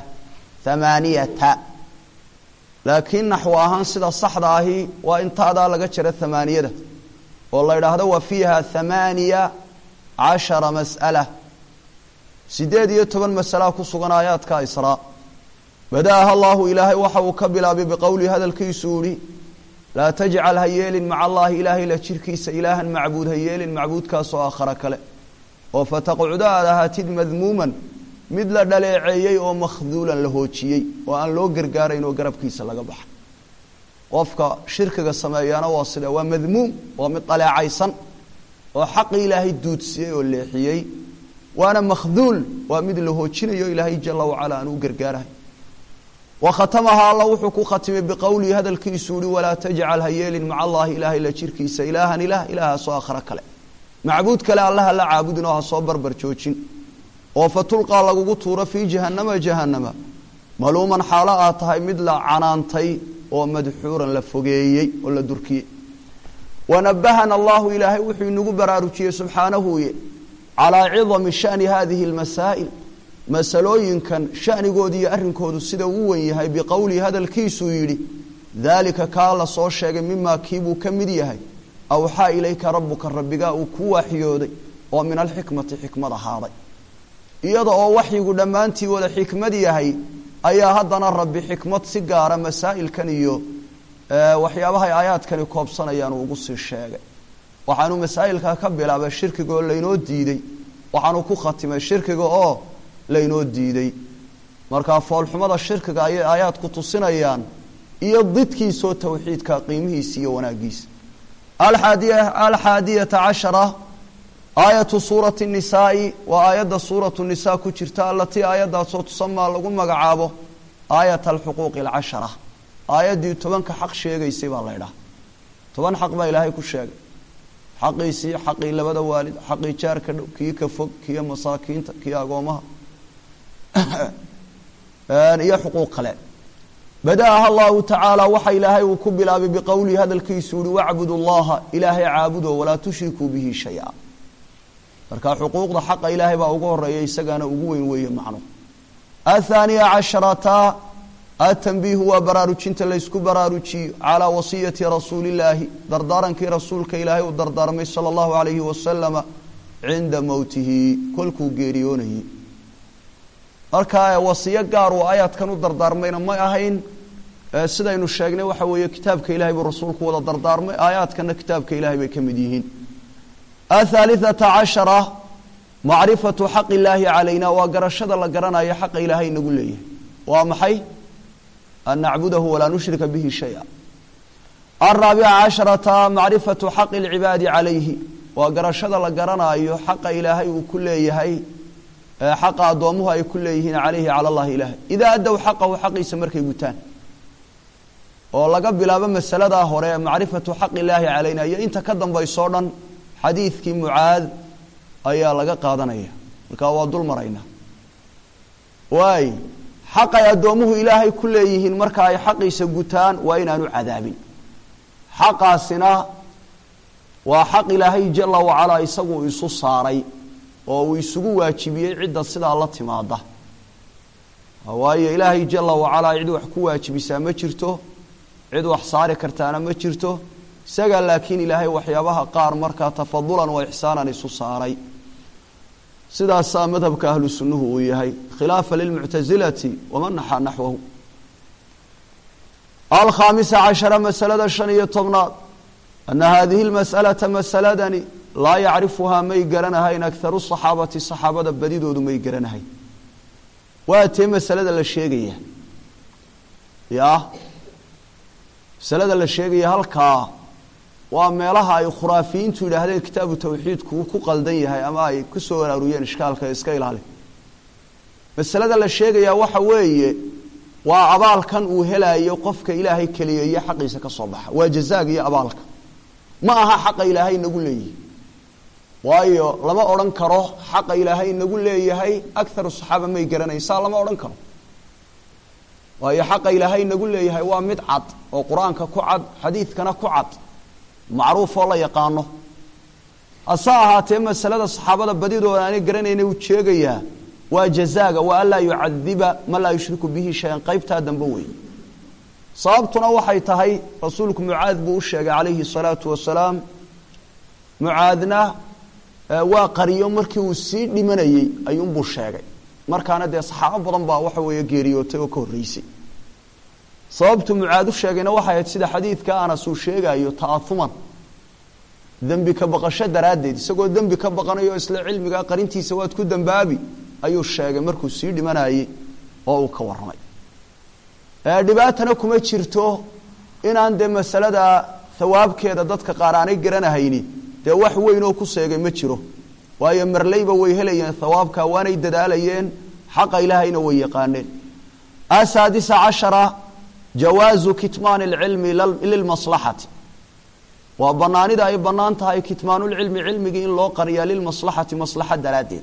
8 laakiin naxwa ahaan sida saxda ahi waa intaada laga jira 8 oo la yiraahdo wa fiha 18 mas'ala 18 mas'ala ku sugan aayaadka Israa badaaha Allah ilaahi waxa uu ka bilaabay biqowli hadalkiisuuri la taj'al hayelin ma'a Allah ilaahi la jirkiisa ilaahan macbuud hayelin macbuudkaas oo aakhara kale oo fataqcuda hatid madmuuman mid la dhaleeceeyay oo makhduulan la hoojiyay oo aan loo gargaarayn oo garabkiisa laga baxay qofka shirkiga sameeyana waa sida waa madmuum waa mid dhaleecaysan oo xaq ilaahay duudsiyay oo leexiyay waana makhduul waa mid la hoojinayo ilaahay jalla wa ala aanu gargaarahay wa khatamaha Allah wuxuu ku khatimay biqowli hadalkiisu wala taj'al hayelin ma'a Allah ilaahi la jirkiisa ilaahan ilaah soo aakhara kale macbuud kale allaha la caabudin oo ha soo barbar joojin oo fatulqaa lagugu tuuro fii jahannama maluuman xaalo aad tahay mid la canaantay oo madxuuran la fogeeyey oo la durkiyey wanabahana allahu ilaahay wuxuu inagu baraarujiyey subxaanahu calaa cidami shani hadihi lmasaa'il masalooyinkan shanigoodi iyo arrinkoodu sida uu wen yahay biqowlihi hadalkiisuu yidhi daalika kaa la soo sheegay mimaa kiibuu ka mid yahay awxaa ilayka rabbuka rabbigaa uu ku waaxyooday oo min alxikmati xikmad ahaaday iyada oo waxyigu dhammaantii wada xikmad yahay ayaa haddana rabbi xikmad si gaara masaa'ilkan iyo waxyaabahay aayaadkani koobsanayaan uu ugu sii sheegay waxaanu masaa'ilkaa ka bilaabay shirkiga oo laynoo diiday waxaanu ku khatimay shirkiga oo laynoo diiday markaa foolxumada shirkiga ayay aayaadku tusinayaan iyo didkiisoo tawxiidka qiimihiisa iyo wanaagiisa alxaadiyata cashara aayatu suurati nisaa'i waa aayadda suuratu nisaa ku jirta alatii aayaddaasoo tusamaa lagu magacaabo aayata alxuquuqi alcashara aayaddii 10 xaq sheegaysay baa la ydhaha 10 xaq baa ilaahay ku sheegay xaqiisii xaqii labada waalid xaqii jaarka dhow kii ka fog kii masaakiinta kii agoomaha iyo xuquuq kale بدأها الله تعالى وحي إلهي وكبلا بقوله هذا الكيسور واعبدوا الله إلهي عابده ولا تشركوا به شيئا marka xuquuqda xaq ilaahay baa ugu horeeyay isagana ugu weyn weeye macno الثانية عشرة التنبيه وبرارجinta la isku baraarujiyo على وصية رسول الله dardaaranki rasuulka ilaahay uu dardaarmay صلى الله عليه وسلم عند موته kulku geeriyoonay marka wasiyo gaar oo aayadkan u dardaarmayna ma ahayn sidaynu sheegnay waxa weeye kitaabka ilaahay buu rasuulku wada dardaarmay aayadkana kitaabka ilaahay bay kamid yihiin الثالثة عشرة معرفة حق الله علينا وقرشد الله قرنا يا حق إلهي نقول ليه ومحي أن نعبده ولا نشرك به شيئا الرابعة عشرة معرفة حق العباد عليه وقرشد الله قرنا يا حق إلهي وكل يهي حق أدومه أي كل يهين عليه على الله إلهي إذا أدوا حقه حق يسمرك يقتان والله قبل أبا مسألة هوري معرفة حق الله علينا يا أنت كدن بيصورا حديث كي معاذ أيها لقى قادنايا الكاوى دول مرينا واي حق يدومه إلهي كل يهين مركا حق يسقطان وإن أنو عذابي حق السنة وحق إلهي جل وعلا يسقو يسوس صاري ويسقو واجبية عدة صدا الله تماده واي إلهي جل وعلا عدو حكو واجبيسا ما جرته عدو حصاري كرتانا ما جرته سجل لكن إلهي وحيابها قار مركا تفضلا وإحسانا يسوساري سيدا مذهب كأهل السنة وياهي خلافا للمعتزلة ومن نحى نحوه الخامسة عشرة مسألة الشنية طبنات أن هذه المسألة مسألة لا يعرفها ما يقرنها إن أكثر الصحابة بديد ما يقرنها واتي مسألة الشيقية يا مسألة الشيقية هلكا وميلها أي خرافين تقول هذا الكتاب التوحيد كو قلديها أما أي كسور أرويان إشكالك إسكايل عليه مسألة الشيقية وحوية وأبال كان أهلا يوقفك إلهي كليه حقيسك الصباح وجزاك يا أبالك معها حق إلهي نقول لي وايو لما أرنكره حق إلهي نقول لي هي أكثر الصحابة ما يقرن إنسان لما أرنكره وايو حق إلهي نقول لي هي ومدعد وقرآن كعد حديث كان كعد معروف والله يقانه أصاها تم مسألة الصحابة بديد وأنا قرنين وتشيقيا وجزاك وألا يعذب ما لا يشرك به شيئا قيبتها دنبوي صابتنا وحي تهي رسولكم معاذ بوشيق عليه الصلاة والسلام معاذنا وقريو مركي وسيد لمني أيوم بوشيق مركانا دي صحابة بضنبا وحوي قيريوتي وكوريسي صابت معاذ الشيقنا وحي يتسيد حديث كأنا سو شيقا يتعاثما ذنبك بقشة درادي سيقول ذنبك بقنا يسلع علمك قرنتي سواد كدن بابي أيو الشيقا مركي وسيد لمني أو كورمي dhibaatana kuma jirto inaan de masalada thawaabkeeda dadka qaaraanay garanahayni de wax weyn oo ku seegay ma jiro waayo marlayba way helayeen thawaabka waanay dadaalayeen xaq ilaahayna way yaqaaneen asadisa 10 jawaazu kitmaan alilmi lilmaslahati وبنانيدا أي بنانتها أي كتمان العلم علمي إن لو قرية للمصلحة مصلحة دلاديد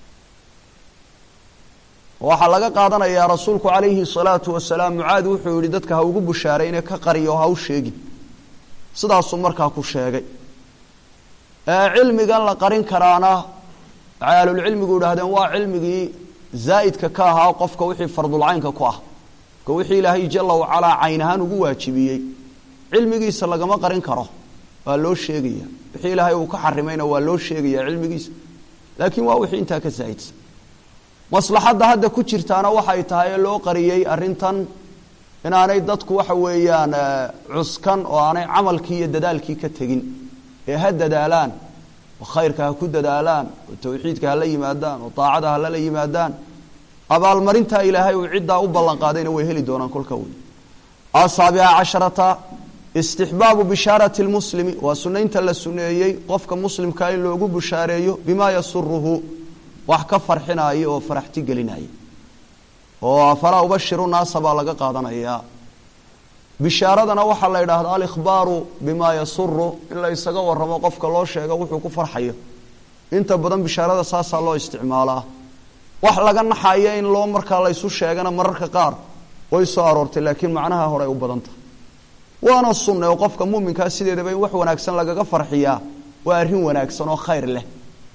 وحلقة قادنا يا رسولك عليه الصلاة والسلام معاذ وحو يريدتك هاوغو بشارين كقرية وهاو الشيقي صدا الصمركا كو الشيقي علمي قال لقرين كرانا عيال العلم يقول هذا هو علمي زائد ككاها وقفك وحي فرض العين ككواه كوحي إلهي جل وعلا عينها نقوة شبيي علمي سلق ما قرين كراه والله الشيقية وحي إلهي وكحرمين والله الشيقية علمي لكن وحي انتهى كزائد مصلحة هذا كجرتانا waxay tahay loo qariyay arintan in aanay dadku waxa weeyaan cuskan oo aanay amalkii iyo dadaalkii ka tagin ee hadadaalaan oo khayrka ku dadaalaan oo tawxiidka la yimaadaan oo taacada la yimaadaan abaal marinta ilaahay oo cidda u ballan qaadayna way heli doonaan kulka weyn asaabi'a 10 istihbab bisharati almuslimi wa sunnaynta la sunneeyay qofka muslimka in loogu bushaareeyo bima yasurruhu wax ka farxinaayo oo faraxti gelinaayo oo afara ubashiru naas baa laga qaadanaya bishaaradana waxa la yiraahdaa al ikhbaaru bima yasurru illa isaga waramo qofka loo sheego wuxuu ku farxayo inta badan bishaarada saasa loo isticmaalaa wax laga naxayo in loo marka la isu sheegana mararka qaar way soo aroortay laakiin macnaha hore u badanta waana sunna oo qofka muuminka sideedaba in wax wanaagsan lagaga farxiyaa waa arrin wanaagsan oo khayr leh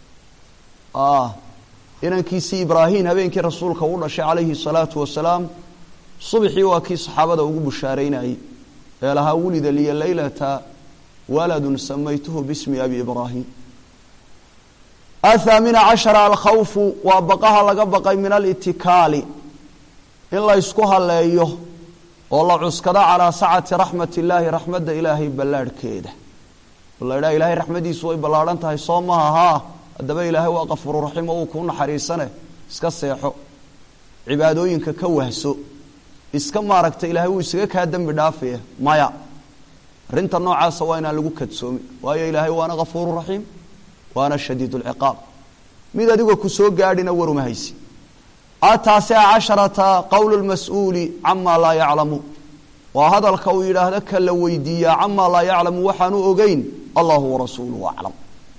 inankiisi Ibrahim habeenkii rasuulka uu dhashay calayhi salaatu wasalaam subaxii waa kii saxaabada ugu bushaareynay ilaha wulida li laylata waladun samaytuhu bismi abi Ibrahim athamina 10 al-khawf wa baqaha laga baqay min al-ittikali in la isku haleeyo oo la cuskada ala sa'ati rahmatillahi rahmada ilaahi ballaadkeeda wallahi ilaahi rahmadiisu way ballaaran tahay soomaha adaba ilaahay waa qafuur raxiim oo ku naxariisane iska seexo cibaadooyinka ka wahso iska maaragta ilaahay uu isaga ka dambi dhaafay maya arinta noocaas waa inaan lagu kadsoomi waayo ilaahay waana qafuur raxiim waana shadiidul ciqaab mid adigu ku soo gaadhina waruma haysi ataasi'a 10 qawlul mas'uuli amma la ya'lamu wa hadalka uu yiraahdo kala weydiiya amma la ya'lamu waxaanu ogeyn Allahu wa rasuuluhu a'lam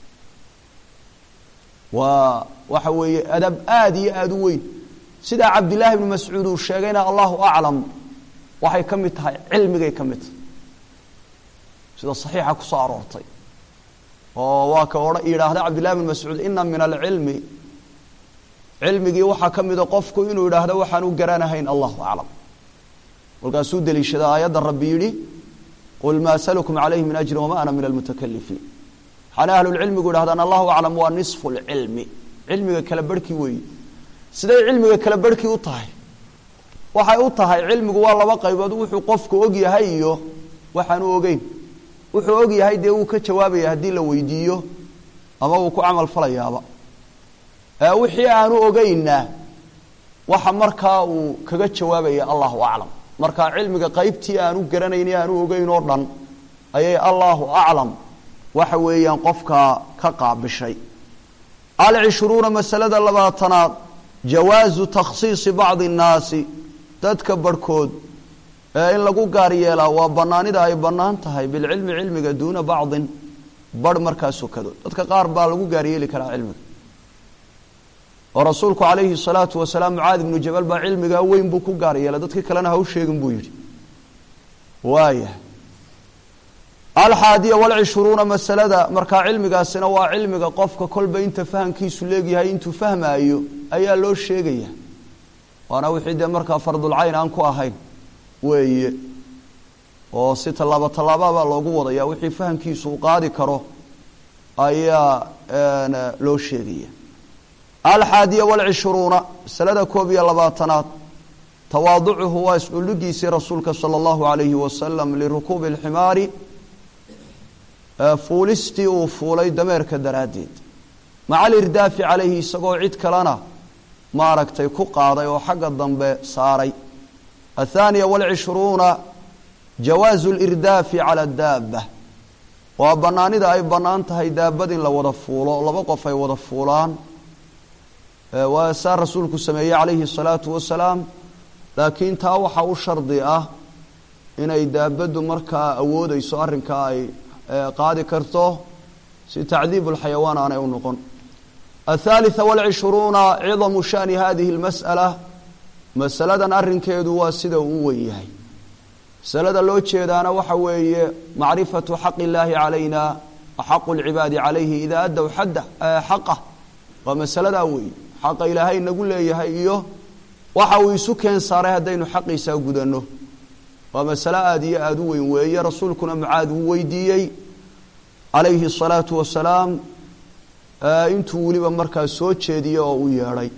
وحوي أدب آدي أدوين سيدا عبد الله بن مسعود وشاقينا الله أعلم وحي كمتها علمي كمت سيدا صحيحة كسار ورطي وواكا ورأي هذا عبد الله بن مسعود إن من العلم علمي وحا كمت قفكو إنو هذا وحا نقرانا هين الله أعلم والقاسود لي شدا آيات الربي لي قل ما أسألكم عليه من أجر وما أنا من المتكلفين أنا أهل العلم يقول هذا أن الله أعلم ونصف العلم علمي كلبركي وي سيدي علمي كلبركي وطهي وحي وطهي علمي والله بقى يبدو وحو قفك أوغي هايو وحانو أوغين وحو أوغي هاي ديو كجوابي هدي لو يديو أما وكو عمل فليابا وحي آنو أوغينا وحا مركا وكغا جوابي الله أعلم مركا علمي قيبتي آنو قرانيني آنو أوغين أردن أي الله أعلم وحويا قفك كقاب الشيء العشرون مسألة اللباطنات جواز تخصيص بعض الناس تتكبر كود إن لقو قاريلا وبناني دا بنان تهي بالعلم علمك دون بعض بر مركز كدو تتكقار بالقو قاريلي كلا علمك ورسولك عليه الصلاة والسلام معاذ بن جبل با علمك وين بوكو قاريلا تتكق لنا هو الشيء بويري وايه 21 مسألة مركا علمك سنوا علمك قفك كل بين تفهم كيسو لقيها انتو فهمها ايو ايا لو الشيقية وانا وحيدة مركا فرض العين انكو اهين وي وسي طلابة لو قوضا يا وحي فهم كيسو قادي كرو ايا لو الشيقية 21 مسألة كوبية لباطنات تواضعه واسئل لقيسي رسولك صلى الله عليه وسلم لركوب الحمار فولستي وفولي دميرك دراديد مع الإرداف عليه سقو عيد كلنا ما ركتي كقاضي وحق الضنب صاري 22 جواز الإرداف على الدابة وبناني دا أي بنانتها دابة لو وضفولا لبقف أي وضفولان وسار رسولك السمية عليه الصلاة والسلام لكن تاوحا وشرضي إن أي دابة مركا أود يسارنكا أي qaadi karto si tacdiib alxayawaan aanay u noqon. الثالثة والعشرون عظم شأن هذه المسألة مسألة أرنكيدو واسدة وويهي مسألة لو تشيدانا وحوي معرفة حق الله علينا وحق العباد عليه إذا أدوا حقه ومسألة وي حق إلهي نقول له يهيه وحوي سكين صاره دين حقي ساقدنه ومسألة أدي أدوي وي رسولكنا معاد ويديي عليه الصلاة والسلام intuu weliba markaas soo jeediyay oo u yeedhay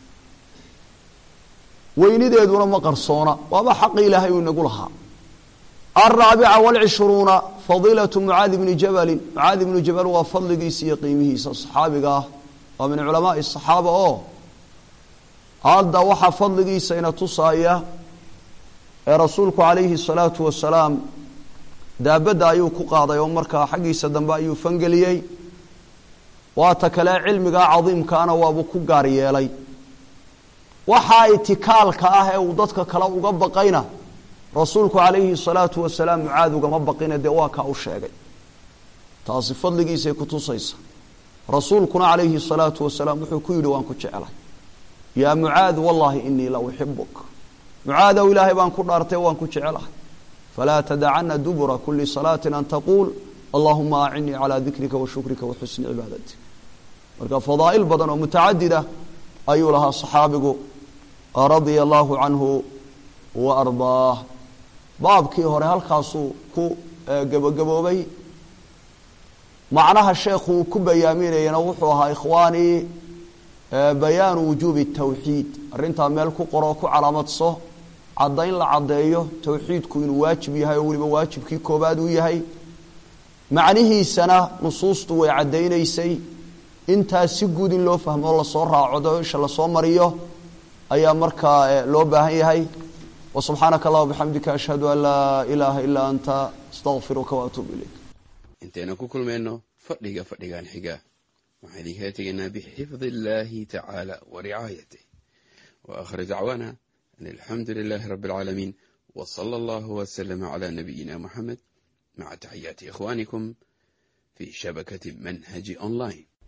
weynideeduna ma qarsoona waaba xaq ilaahay uu nagu lahaa. الرابعة والعشرون فضيلة معاذ بن جبل. معاذ بن جبل وفضلgiisa iyo qiimihiisa صحaabiga waa min علماء الصحابة oo hadda waxa fadligiisa ina tusaaya rasuulku عليه الصلاة والسلام daabada ayuu ku qaaday oo markaa xaqiisa dambe ayuu fangeliyay واتكلا علمك عظيم كان وابو gaar yeelay waxa itikaalka ah ee uu dadka kala uga baqayna rasuulku alayhi salatu wasalaam mucaad uga ma baqina de waa ka u sheegay taasi fadligiisa ku tusaysa rasuulkuna alayhi salatu wasalaam wuxuu ku yiri waan ku jecelahay ya mucaad wallahi inni la uhibbuk mucaad ilaahi baan ku dhaartay waan ku jecelahay fala tad'anna dubura kulli salatin an taqul اللهم أعني على ذكرك وشكرك وحسن عبادتك. marka fadaa'il badan oo mutaadida ayuu lahaa saxaabigu radiyallahu anhu wa ardaah. baabkii hore halkaas ku gabagaboobay macnaha sheekhu ku bayaaminayna wuxuu ahaa ikhwaani bayaan wujubi tawxiid arinta meel ku qoro ku calaamadso cadayn la cadeeyo tawxiidku inuu waajib yahay oo waliba waajibkii koobaad uu yahay macnihiisana nusuustu way cadaynaysay inta si guud in loo fahmo la soo raaco insha Allah soo mariyo ayaa marka loo baahan yahay. wa subhanaka allah wa bihamdika ashhadu an la ilaha illa anta astaghfiruka wa atubu ilayk. inteena ku kulmeenno fadhigan xiga waxaan idinka tegaynaa bixifdillahi ta'ala wa ri'ayatihi wa akhir da'wana alhamdulillahi rabbil alamin wa sallallahu wa sallama ala nabiyyina muhammad مع تحيات إخوانكم في شبكة منهج أونلاين.